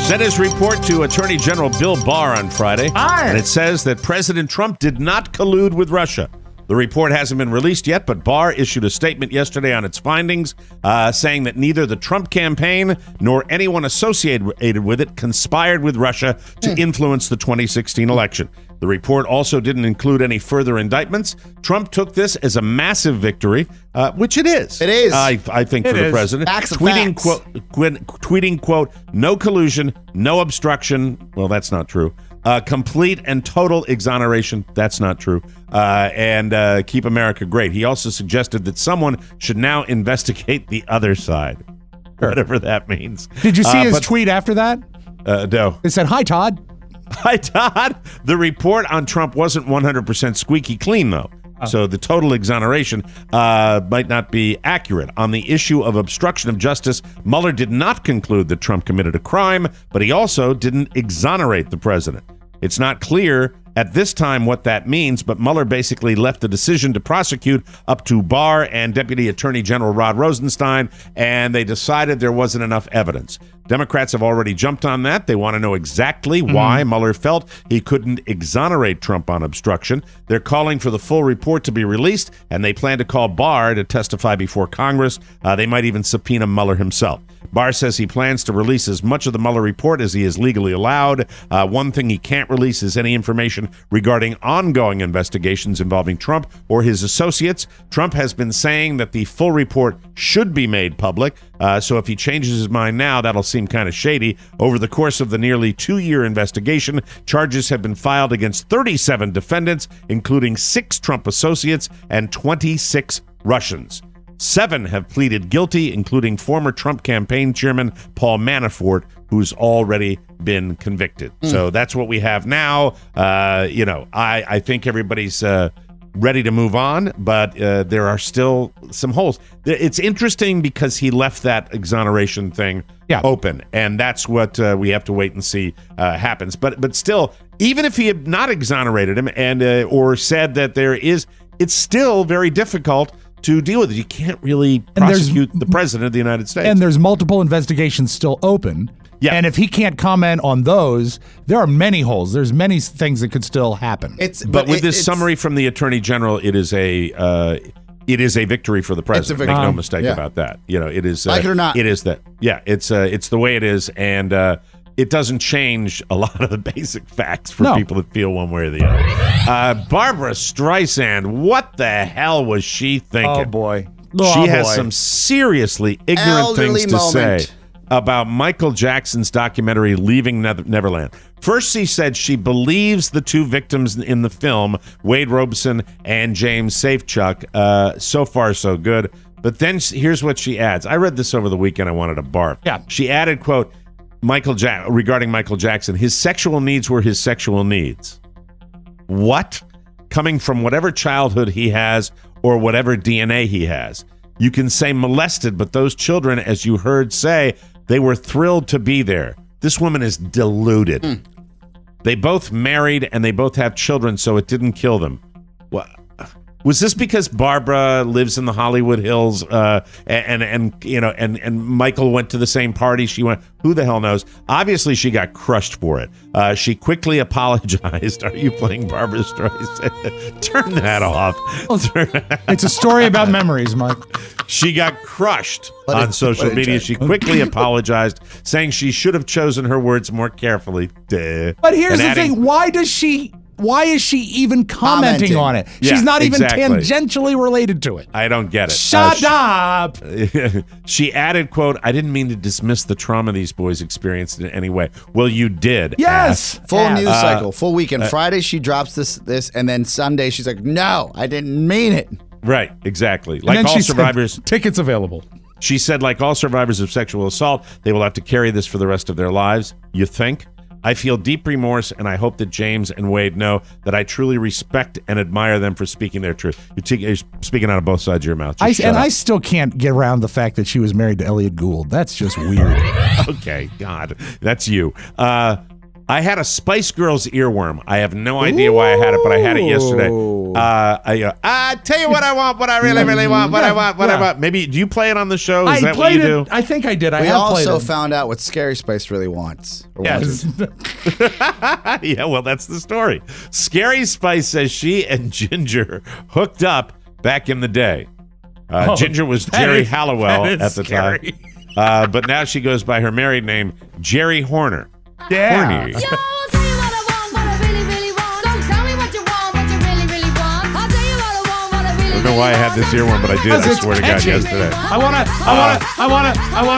Sent his report to Attorney General Bill Barr on Friday, Aye. and it says that President Trump did not collude with Russia. The report hasn't been released yet, but Barr issued a statement yesterday on its findings, uh, saying that neither the Trump campaign nor anyone associated with it conspired with Russia to influence the twenty sixteen election. The report also didn't include any further indictments. Trump took this as a massive victory, uh, which it is. It is. I, I think, It for the is. president. Facts of tweeting, facts. quote, quid, tweeting, quote, no collusion, no obstruction. Well, that's not true. Uh, complete and total exoneration. That's not true. Uh, and uh, keep America great. He also suggested that someone should now investigate the other side, whatever that means. Did you see Uh, his but- tweet after that? Uh, no. It said, "Hi, Todd." Hi, Todd. The report on Trump wasn't one hundred percent squeaky clean, though. So the total exoneration uh, might not be accurate. On the issue of obstruction of justice, Mueller did not conclude that Trump committed a crime, but he also didn't exonerate the president. It's not clear at this time what that means, but Mueller basically left the decision to prosecute up to Barr and Deputy Attorney General Rod Rosenstein, and they decided there wasn't enough evidence. Democrats have already jumped on that. They want to know exactly why Mueller felt he couldn't exonerate Trump on obstruction. They're calling for the full report to be released, and they plan to call Barr to testify before Congress. Uh, they might even subpoena Mueller himself. Barr says he plans to release as much of the Mueller report as he is legally allowed. Uh, one thing he can't release is any information regarding ongoing investigations involving Trump or his associates. Trump has been saying that the full report should be made public. Uh, so if he changes his mind now, that'll seem kind of shady. Over the course of the nearly two-year investigation, charges have been filed against thirty-seven defendants, including six Trump associates and twenty-six Russians. Seven have pleaded guilty, including former Trump campaign chairman Paul Manafort, who's already been convicted. Mm. So that's what we have now. Uh, you know, I, I think everybody's uh, ready to move on, but uh, there are still some holes. It's interesting because he left that exoneration thing yeah. open, and that's what uh, we have to wait and see uh, happens. But but still, even if he had not exonerated him and uh, or said that there is, it's still very difficult to deal with it. You can't really prosecute the president of the United States. And there's multiple investigations still open. Yeah. And if he can't comment on those, there are many holes. There's many things that could still happen. It's but, but with it, this it's, summary from the Attorney General, it is a uh, it is a victory for the president. Make no mistake yeah. about that. You know, it is uh, like it or not. It is that. Yeah, it's uh, it's the way it is, and uh, it doesn't change a lot of the basic facts for No. people that feel one way or the other. Uh, Barbara Streisand, what the hell was she thinking? Oh, boy. She Oh, has boy. some seriously ignorant Elderly things to moment. say about Michael Jackson's documentary Leaving Never- Neverland. First, she said she believes the two victims in the film, Wade Robeson and James Safechuck. Uh, so far, so good. But then s- here's what she adds. I read this over the weekend. I wanted to barf. Yeah. She added, quote, Michael ja- regarding Michael Jackson, his sexual needs were his sexual needs. What? Coming from whatever childhood he has or whatever D N A he has. You can say molested, but those children, as you heard say, they were thrilled to be there. This woman is deluded. Mm. They both married and they both have children, so it didn't kill them. What? Was this because Barbara lives in the Hollywood Hills, uh, and, and and you know, and and Michael went to the same party? She went. Who the hell knows? Obviously, she got crushed for it. Uh, she quickly apologized. Are you playing Barbara Streisand? Turn that off. It's a story about memories, Mike. She got crushed What on did- social what did media. you- She quickly apologized, saying she should have chosen her words more carefully. Duh. But here's And the adding- thing. Why does she... Why is she even commenting Commenting. on it? Yeah, She's not even exactly. tangentially related to it. I don't get it. Shut Uh, up. she, she added, quote, I didn't mean to dismiss the trauma these boys experienced in any way. Well, you did. Yes. ass. Full Yeah. news Uh, cycle, full weekend. Friday she drops this, this, and then Sunday she's like, "No, I didn't mean it." Right, exactly. And Like then all she said, survivors, tickets available. she said, like all survivors of sexual assault, they will have to carry this for the rest of their lives. You think? I feel deep remorse, and I hope that James and Wade know that I truly respect and admire them for speaking their truth. You're, t- you're speaking out of both sides of your mouth. Just I, shut and up. I still can't get around the fact that she was married to Elliot Gould. That's just weird. Okay, God, that's you. Uh, I had a Spice Girls earworm. I have no idea why I had it, but I had it yesterday. Uh, I, uh, I tell you what I want, what I really, really want, what Yeah, I want, what yeah. I want. Maybe, do you play it on the show? Is I that what played you do? it. I think I did. I We have played also it. found out what Scary Spice really wants. Or Yes. wanted. Yeah, well, that's the story. Scary Spice says she and Ginger hooked up back in the day. Uh, Oh, Ginger was that Jerry is- Halliwell that is at the scary. time. Uh, but now she goes by her married name, Jerry Horner. Yeah. Horny. I don't know why I had this earworm, but I did. I It's swear to God, catchy. yesterday. I want to, I want to, I want to, I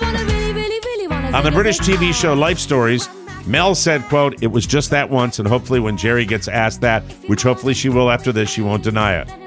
want to. On the British T V show Life Stories, Mel said, quote, "It was just that once, and hopefully when Jerry gets asked that, which hopefully she will after this, she won't deny it."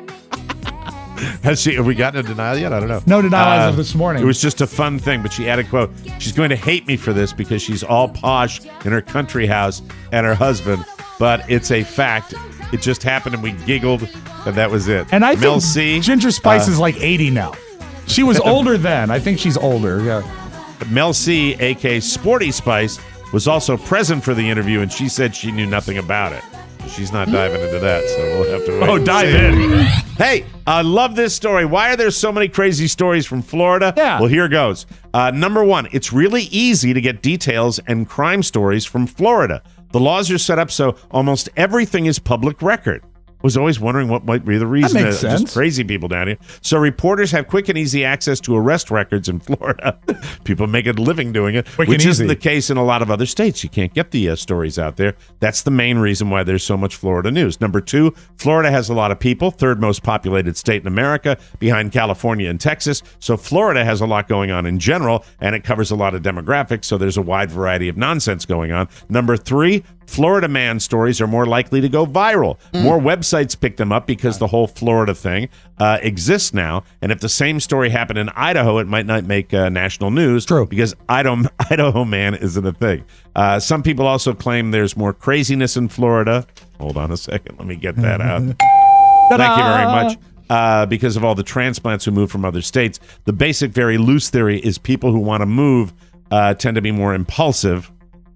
Has she? Have we gotten a denial yet? I don't know. No denial as Uh, of this morning. It was just a fun thing, but she added, quote, "She's going to hate me for this because she's all posh in her country house and her husband, but it's a fact. It just happened and we giggled, and that was it." And I Mel think C, Ginger Spice uh, is like eighty now. She was older then. I think she's older. Yeah. Mel C, a k a. Sporty Spice, was also present for the interview, and she said she knew nothing about it. She's not diving into that, so we'll have to wait. Oh, and dive see. in. Hey, I love this story. Why are there so many crazy stories from Florida? Yeah. Well, here goes. Uh, number one, it's really easy to get details and crime stories from Florida. The laws are set up so almost everything is public record. I was always wondering what might be the reason. That makes Uh, just sense. crazy people down here. So reporters have quick and easy access to arrest records in Florida. People make a living doing it, Quick which and isn't easy. the case in a lot of other states. You can't get the uh, stories out there. That's the main reason why there's so much Florida news. Number two, Florida has a lot of people, third most populated state in America, behind California and Texas. So Florida has a lot going on in general, and it covers a lot of demographics. So there's a wide variety of nonsense going on. Number three, Florida man stories are more likely to go viral. More websites pick them up because the whole Florida thing uh, exists now. And if the same story happened in Idaho, it might not make uh, national news. True. Because Idaho, Idaho man isn't a thing. Uh, some people also claim there's more craziness in Florida. Hold on a second. Let me get that out. Thank you very much. Uh, because of all the transplants who move from other states. The basic, very loose theory is people who want to move uh, tend to be more impulsive.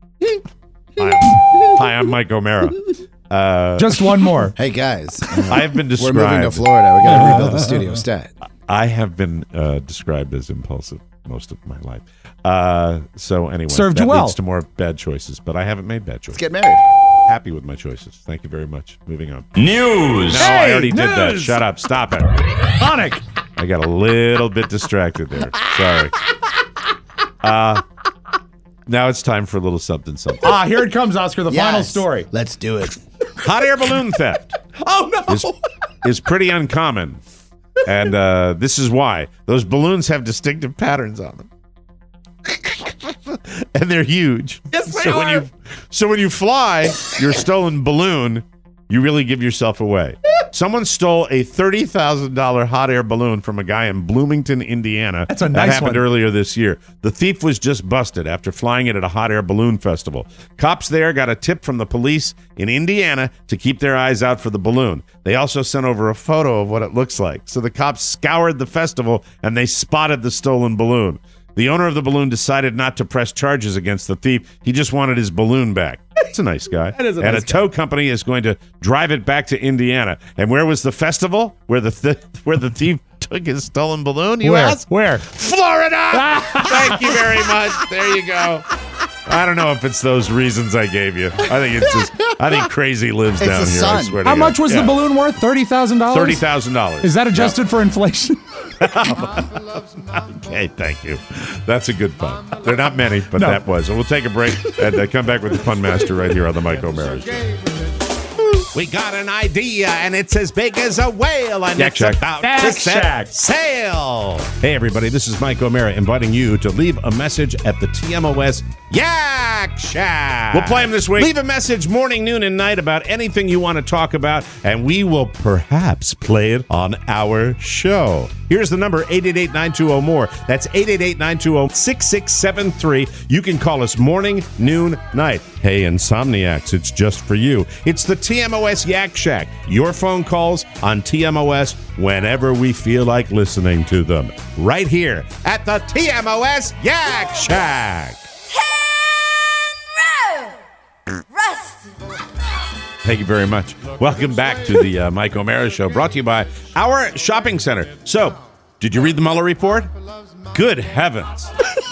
Hi, hi, I'm Mike O'Mara. Uh, Just one more. Hey guys, I have been we're described. moving to Florida. We got to rebuild the studio stat. I have been uh, described as impulsive most of my life. Uh, so anyway, Served that you well. leads to more bad choices, but I haven't made bad choices. Let's get married. Happy with my choices. Thank you very much. Moving on. News. No, I Hey, already did that. news. Shut up. Stop it. Sonic. I got a little bit distracted there. Sorry. Uh, now it's time for a little something something. Ah, here it comes, Oscar. The final Yes. story. Let's do it. Hot air balloon theft Oh no. is, is pretty uncommon. And uh, this is why. Those balloons have distinctive patterns on them. And they're huge. Yes, they so when are. you so when you fly your stolen balloon, you really give yourself away. Someone stole a thirty thousand dollars hot air balloon from a guy in Bloomington, Indiana. That's a That nice happened one. earlier this year. The thief was just busted after flying it at a hot air balloon festival. Cops there got a tip from the police in Indiana to keep their eyes out for the balloon. They also sent over a photo of what it looks like. So the cops scoured the festival and they spotted the stolen balloon. The owner of the balloon decided not to press charges against the thief. He just wanted his balloon back. It's a nice guy. That is a and nice a tow company is going to drive it back to Indiana. And where was the festival? Where the th- where the thief took his stolen balloon? You Where? ask? Where? Florida. Thank you very much. There you go. I don't know if it's those reasons I gave you. I think it's just. I think crazy lives It's down the here. sun. I swear to How God. much was Yeah. the balloon worth? Thirty thousand dollars. Thirty thousand dollars. Is that adjusted for inflation? Okay, thank you. That's a good pun. They're not many, but No. that was. So we'll take a break and uh, come back with the Pun Master right here on the Mike O'Mara Show. We got an idea, and it's as big as a whale, and Yak it's Shack. about Yak to set Shack. sail. Hey, everybody, this is Mike O'Mara inviting you to leave a message at the T M O S. Yak Shack. We'll play them this week. Leave a message morning, noon, and night about anything you want to talk about, and we will perhaps play it on our show. Here's the number, eight eight eight, nine two zero, more. That's eight eight eight, nine two zero, six six seven three. You can call us morning, noon, night. Hey, Insomniacs, it's just for you. It's the T M O S Yak Shack. Your phone calls on T M O S whenever we feel like listening to them. Right here at the T M O S Yak Shack. Thank you very much. Welcome back to the uh, Mike O'Mara Show, brought to you by our shopping center. So, did you read the Mueller report? Good heavens.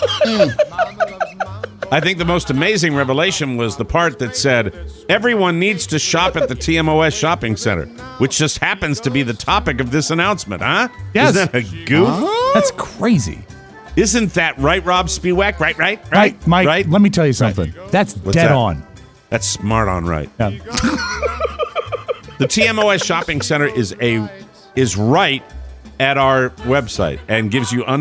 I think the most amazing revelation was the part that said, everyone needs to shop at the T M O S shopping center, which just happens to be the topic of this announcement, huh? Yes. Isn't that a goof? Huh? That's crazy. Isn't that right, Rob Spiewak? Right, right, right, right Mike, right? Let me tell you something. Right. That's What's dead that? on. That's smart on right. Yeah. The T M O S shopping center is a is right at our website and gives you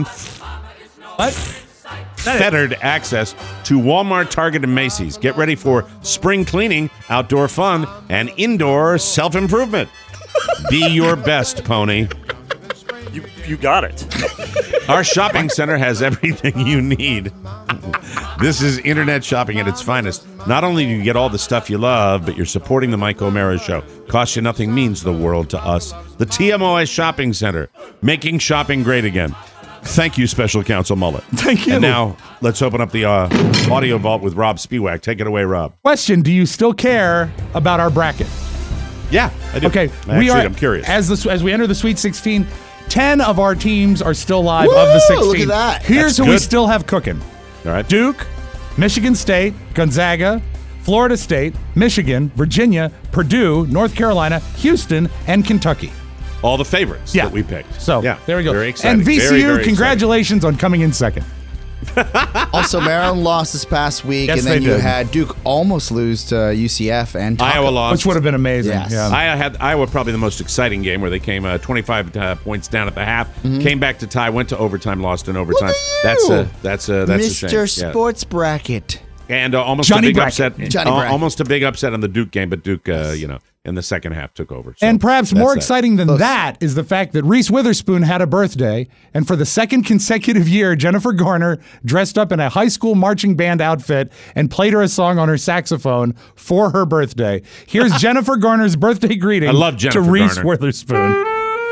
unfettered access to Walmart, Target, and Macy's. Get ready for spring cleaning, outdoor fun, and indoor self-improvement. Be your best, pony. You you got it. Our shopping center has everything you need. This is internet shopping at its finest. Not only do you get all the stuff you love, but you're supporting the Mike O'Mara Show. Costs you nothing, means the world to us. The T M O S Shopping Center, making shopping great again. Thank you, Special Counsel Mullet. Thank you. And now, let's open up the uh, audio vault with Rob Spiewak. Take it away, Rob. Question, do you still care about our bracket? Yeah, I do. Okay, Actually, we are, I'm curious. As, the, as we enter the Sweet sixteen, ten of our teams are still live Woo, of the sixteen. look at that. Here's That's who we good. still have cooking. All right. Duke, Michigan State, Gonzaga, Florida State, Michigan, Virginia, Purdue, North Carolina, Houston, and Kentucky. All the favorites Yeah. that we picked. So, yeah, there we go. Very exciting. And V C U, Very, very congratulations on coming in second. Also, Maryland lost this past week, Yes, and then they you did. had Duke almost lose to U C F and Tucker. Iowa lost. Which would have been amazing. Yes. Yeah. I had Iowa probably the most exciting game where they came uh, twenty-five uh, points down at the half, came back to tie, went to overtime, lost in overtime. That's a that's a that's Mister a shame. Yeah. Sports Bracket. And uh, almost Johnny a big Bracket. upset. Johnny uh, Bracket. almost a big upset in the Duke game, but Duke, uh, you know, in the second half took over. So And perhaps that's more that. exciting than Close. that is the fact that Reese Witherspoon had a birthday, and for the second consecutive year, Jennifer Garner dressed up in a high school marching band outfit and played her a song on her saxophone for her birthday. Here's Jennifer Garner's birthday greeting I love to Jennifer Reese Garner. Witherspoon.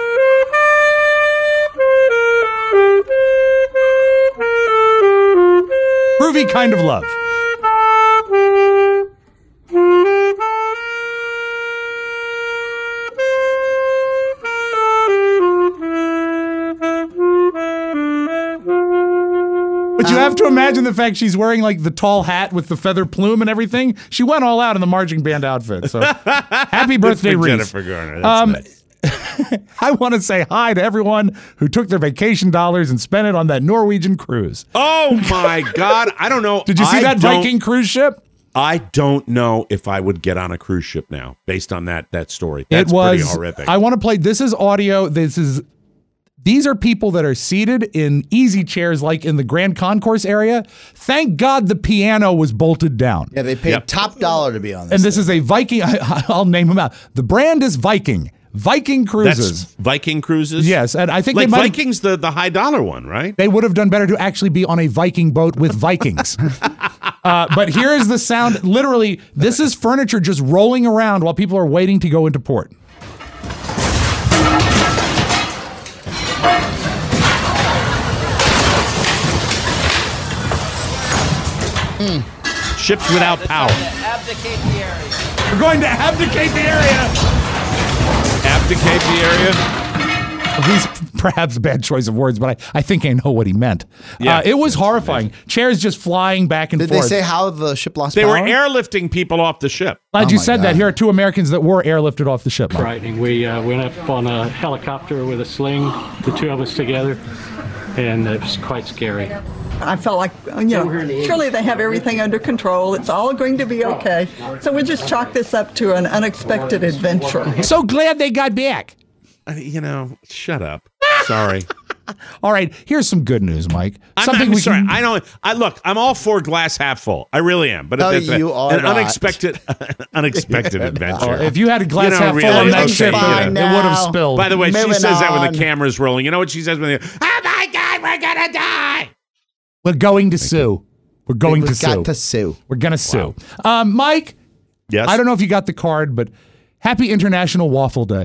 Groovy kind of love. But you have to imagine the fact she's wearing like the tall hat with the feather plume and everything. She went all out in the marching band outfit. So happy birthday, Good for Reese. Jennifer Garner. That's Um, nice. I want to say hi to everyone who took their vacation dollars and spent it on that Norwegian cruise. Oh my God! I don't know. Did you see I that don't- Viking cruise ship? I don't know if I would get on a cruise ship now, based on that that story. That's it was pretty horrific. I want to play. This is audio. This is. These are people that are seated in easy chairs, like in the Grand Concourse area. Thank God the piano was bolted down. Yeah, they paid Yep. top dollar to be on this. And this is a Viking. I, I'll name them out. The brand is Viking. Viking Cruises. That's Viking cruises. Yes, and I think like they might have- Vikings, the the high dollar one, right? They would have done better to actually be on a Viking boat with Vikings. uh, but here is the sound. Literally, this is furniture just rolling around while people are waiting to go into port. Mm. Ships without power. Abdicate the area. We're going to abdicate the area. Abdicate the area. He's perhaps a bad choice of words, but I, I think I know what he meant. Yeah. Uh, it was horrifying. Chairs just flying back and Did forth. they say how the ship lost They power? were airlifting people off the ship. Glad Oh you my said that. God. Here are two Americans that were airlifted off the ship. Mike. Frightening. We uh, went up on a helicopter with a sling, the two of us together, and it was quite scary. I felt like, you know, surely they have everything under control. It's all going to be okay. So we just chalk this up to an unexpected adventure. So glad they got back. Uh, you know, shut up. Sorry. All right, here's some good news, Mike. I'm, Something I'm we sorry. can. I don't. I look. I'm all for glass half full. I really am. But No, it's you are an not. unexpected, unexpected adventure. Oh, if you had a glass You know, half full really, on that okay, ship, you it know. would have spilled. By the way, she Moving says that when on. the camera's rolling. You know what she says when the oh my God, we're gonna die. We're going to sue. We're going We've to got sue. to sue. We're gonna sue. Um, Mike, Yes. I don't know if you got the card, but happy International Waffle Day.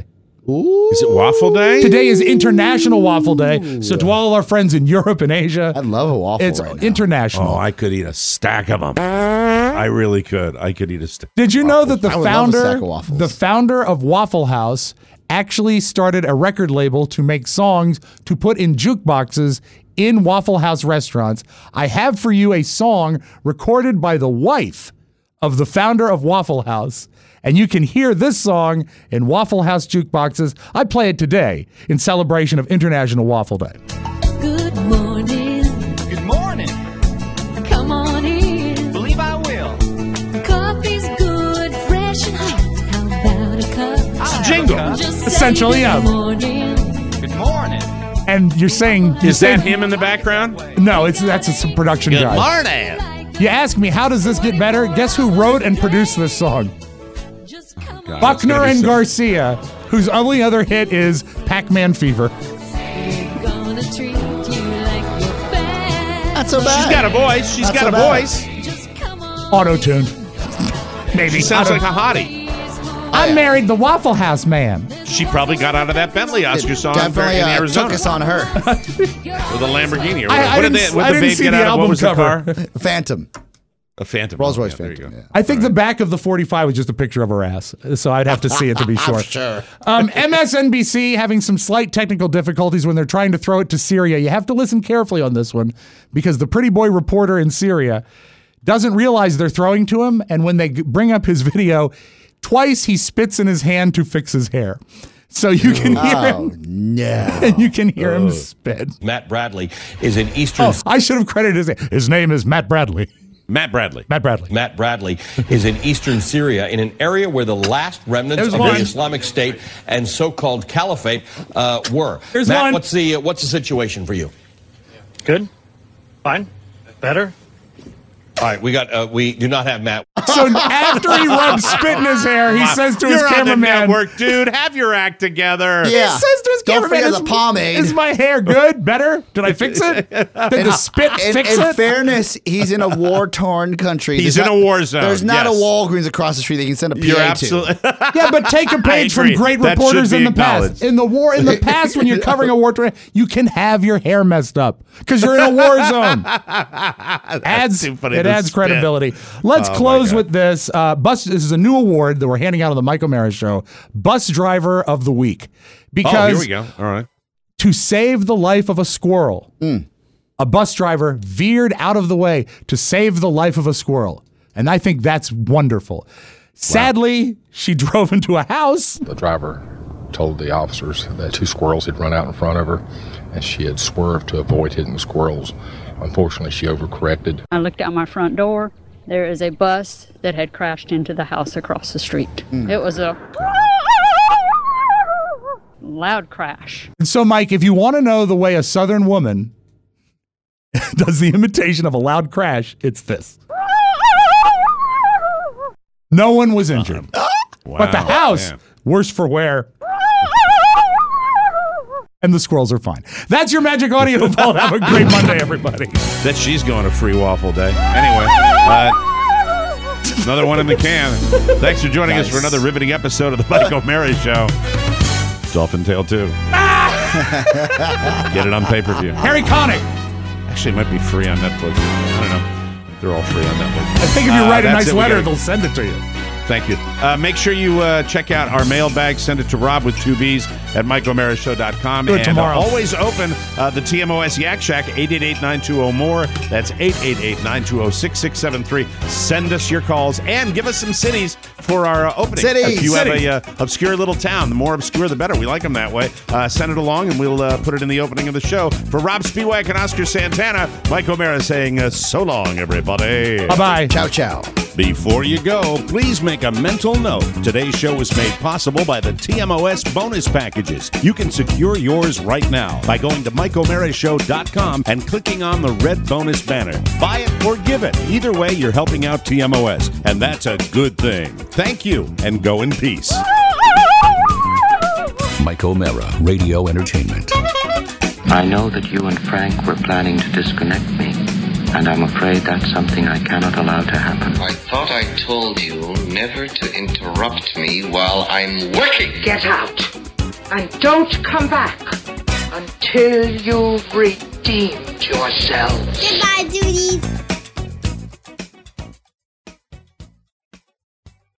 Ooh. Is it Waffle Day? Today is International Waffle Day. So to all our friends in Europe and Asia, I'd love a waffle it's right now. international. Oh, I could eat a stack of them. I really could. I could eat a stack. Did you know that the I would love a stack founder, of waffles. the founder of Waffle House, actually started a record label to make songs to put in jukeboxes in Waffle House restaurants? I have for you a song recorded by the wife of the founder of Waffle House. And you can hear this song in Waffle House jukeboxes. I play it today in celebration of International Waffle Day. Good morning. Good morning. Come on in. Believe I will. Coffee's good, fresh and hot. How about a cup? It's a jingle. Just Essentially, say yeah. good morning. Good morning. And you're saying... Is that him in the background? No, it's that's a some production Good guy. morning. You ask me, how does this get better? Guess who wrote and produced this song? God, it's Buckner gonna be and so- Garcia, whose only other hit is Pac-Man Fever. Gonna treat you like your bad. Not so bad. She's got a voice. She's Not got so a bad. voice. Auto-tuned. Maybe. She sounds Auto- like a hottie. I married the Waffle House man. She probably got out of that Bentley Oscar song Definitely in uh, Arizona took us on her. with a Lamborghini. Or I- whatever. I what did didn't- they? What I did didn't Babe see get the out of? album What was cover. the car? Phantom. A Phantom. Rolls Royce Yeah, there you Phantom. go. Yeah. I think the back of the forty-five was just a picture of her ass, so I'd have to see it to be sure. Sure. Um, M S N B C having some slight technical difficulties when they're trying to throw it to Syria. You have to listen carefully on this one because the pretty boy reporter in Syria doesn't realize they're throwing to him, and when they g- bring up his video, twice he spits in his hand to fix his hair. So you can hear Oh, him, no. and you can hear him spit. Matt Bradley is an Eastern. Oh, I should have credited his name. His name is Matt Bradley. Matt Bradley. Matt Bradley. Matt Bradley is in eastern Syria, in an area where the last remnants There's of one. the Islamic State and so-called caliphate uh, were. There's Matt, one. what's the uh, what's the situation for you? Good. Fine. Better. All right, we got uh, we do not have Matt. So after he rubs spit in his hair, he says to his You're on the cameraman, network, dude. Have your act together. He Yeah. says to his Don't cameraman, forget "Is- the pomade." Is my hair good? Better? Did I fix it? Did the spit In, fix in it? fairness, he's in a war-torn country. He's There's in not- a war zone, There's not yes. a Walgreens across the street they can send a P A You're to. absolutely. Yeah, but take a page from agree. great That should reporters be in the acknowledged. past. In the war, in the past, when you're covering a war, you can have your hair messed up because you're in a war zone. adds too funny it to adds spit. credibility. Let's Oh, my close God. with this. Uh, bus. This is a new award that we're handing out on the Mike O'Mara Show. Bus Driver of the Week. Because Oh, here we go. All right. to save the life of a squirrel, a bus driver veered out of the way to save the life of a squirrel. And I think that's wonderful. Sadly, she drove into a house. The driver told the officers that two squirrels had run out in front of her, and she had swerved to avoid hitting the squirrels. Unfortunately, she overcorrected. I looked out my front door. There is a bus that had crashed into the house across the street. It was a loud crash. And so, Mike, if you want to know the way a Southern woman does the imitation of a loud crash, it's this. No one was injured. But the house, man. worse for wear. And the squirrels are fine. That's your magic audio vault. Have a great Monday, everybody. That she's going to free waffle day. Anyway, uh, another one in the can. Thanks for joining us for another riveting episode of the Mike O'Mara Show. Dolphin Tale two. Get it on pay-per-view. Harry Connick. Actually, it might be free on Netflix. I don't know. They're all free on Netflix. I think if you Uh, write a that's nice it. We letter, gotta- they'll send it to you. Thank you. Uh, make sure you uh, check out our mailbag. Send it to Rob with two B's at Mike O'Mara Show dot com. Do it and tomorrow. Uh, always open uh, the T M O S Yak Shack, eight eight eight, nine two zero, M O R E. That's eight eight eight, nine two zero, six six seven three. Send us your calls and give us some cities for our uh, opening. Cities. If you Cities. have a uh, obscure little town, the more obscure, the better. We like them that way. Uh, send it along, and we'll uh, put it in the opening of the show. For Rob Spiewak and Oscar Santana, Mike O'Mara saying uh, so long, everybody. Bye-bye. Ciao, ciao. Before you go, please make a mental note. Today's show was made possible by the T M O S bonus packages. You can secure yours right now by going to Mike O'Mara Show dot com and clicking on the red bonus banner. Buy it or give it. Either way, you're helping out T M O S, and that's a good thing. Thank you, and go in peace. Mike O'Mara, Radio Entertainment. I know that you and Frank were planning to disconnect me, and I'm afraid that's something I cannot allow to happen. I thought I told you never to interrupt me while I'm working. Get out. And don't come back until you've redeemed yourselves. Goodbye, duties.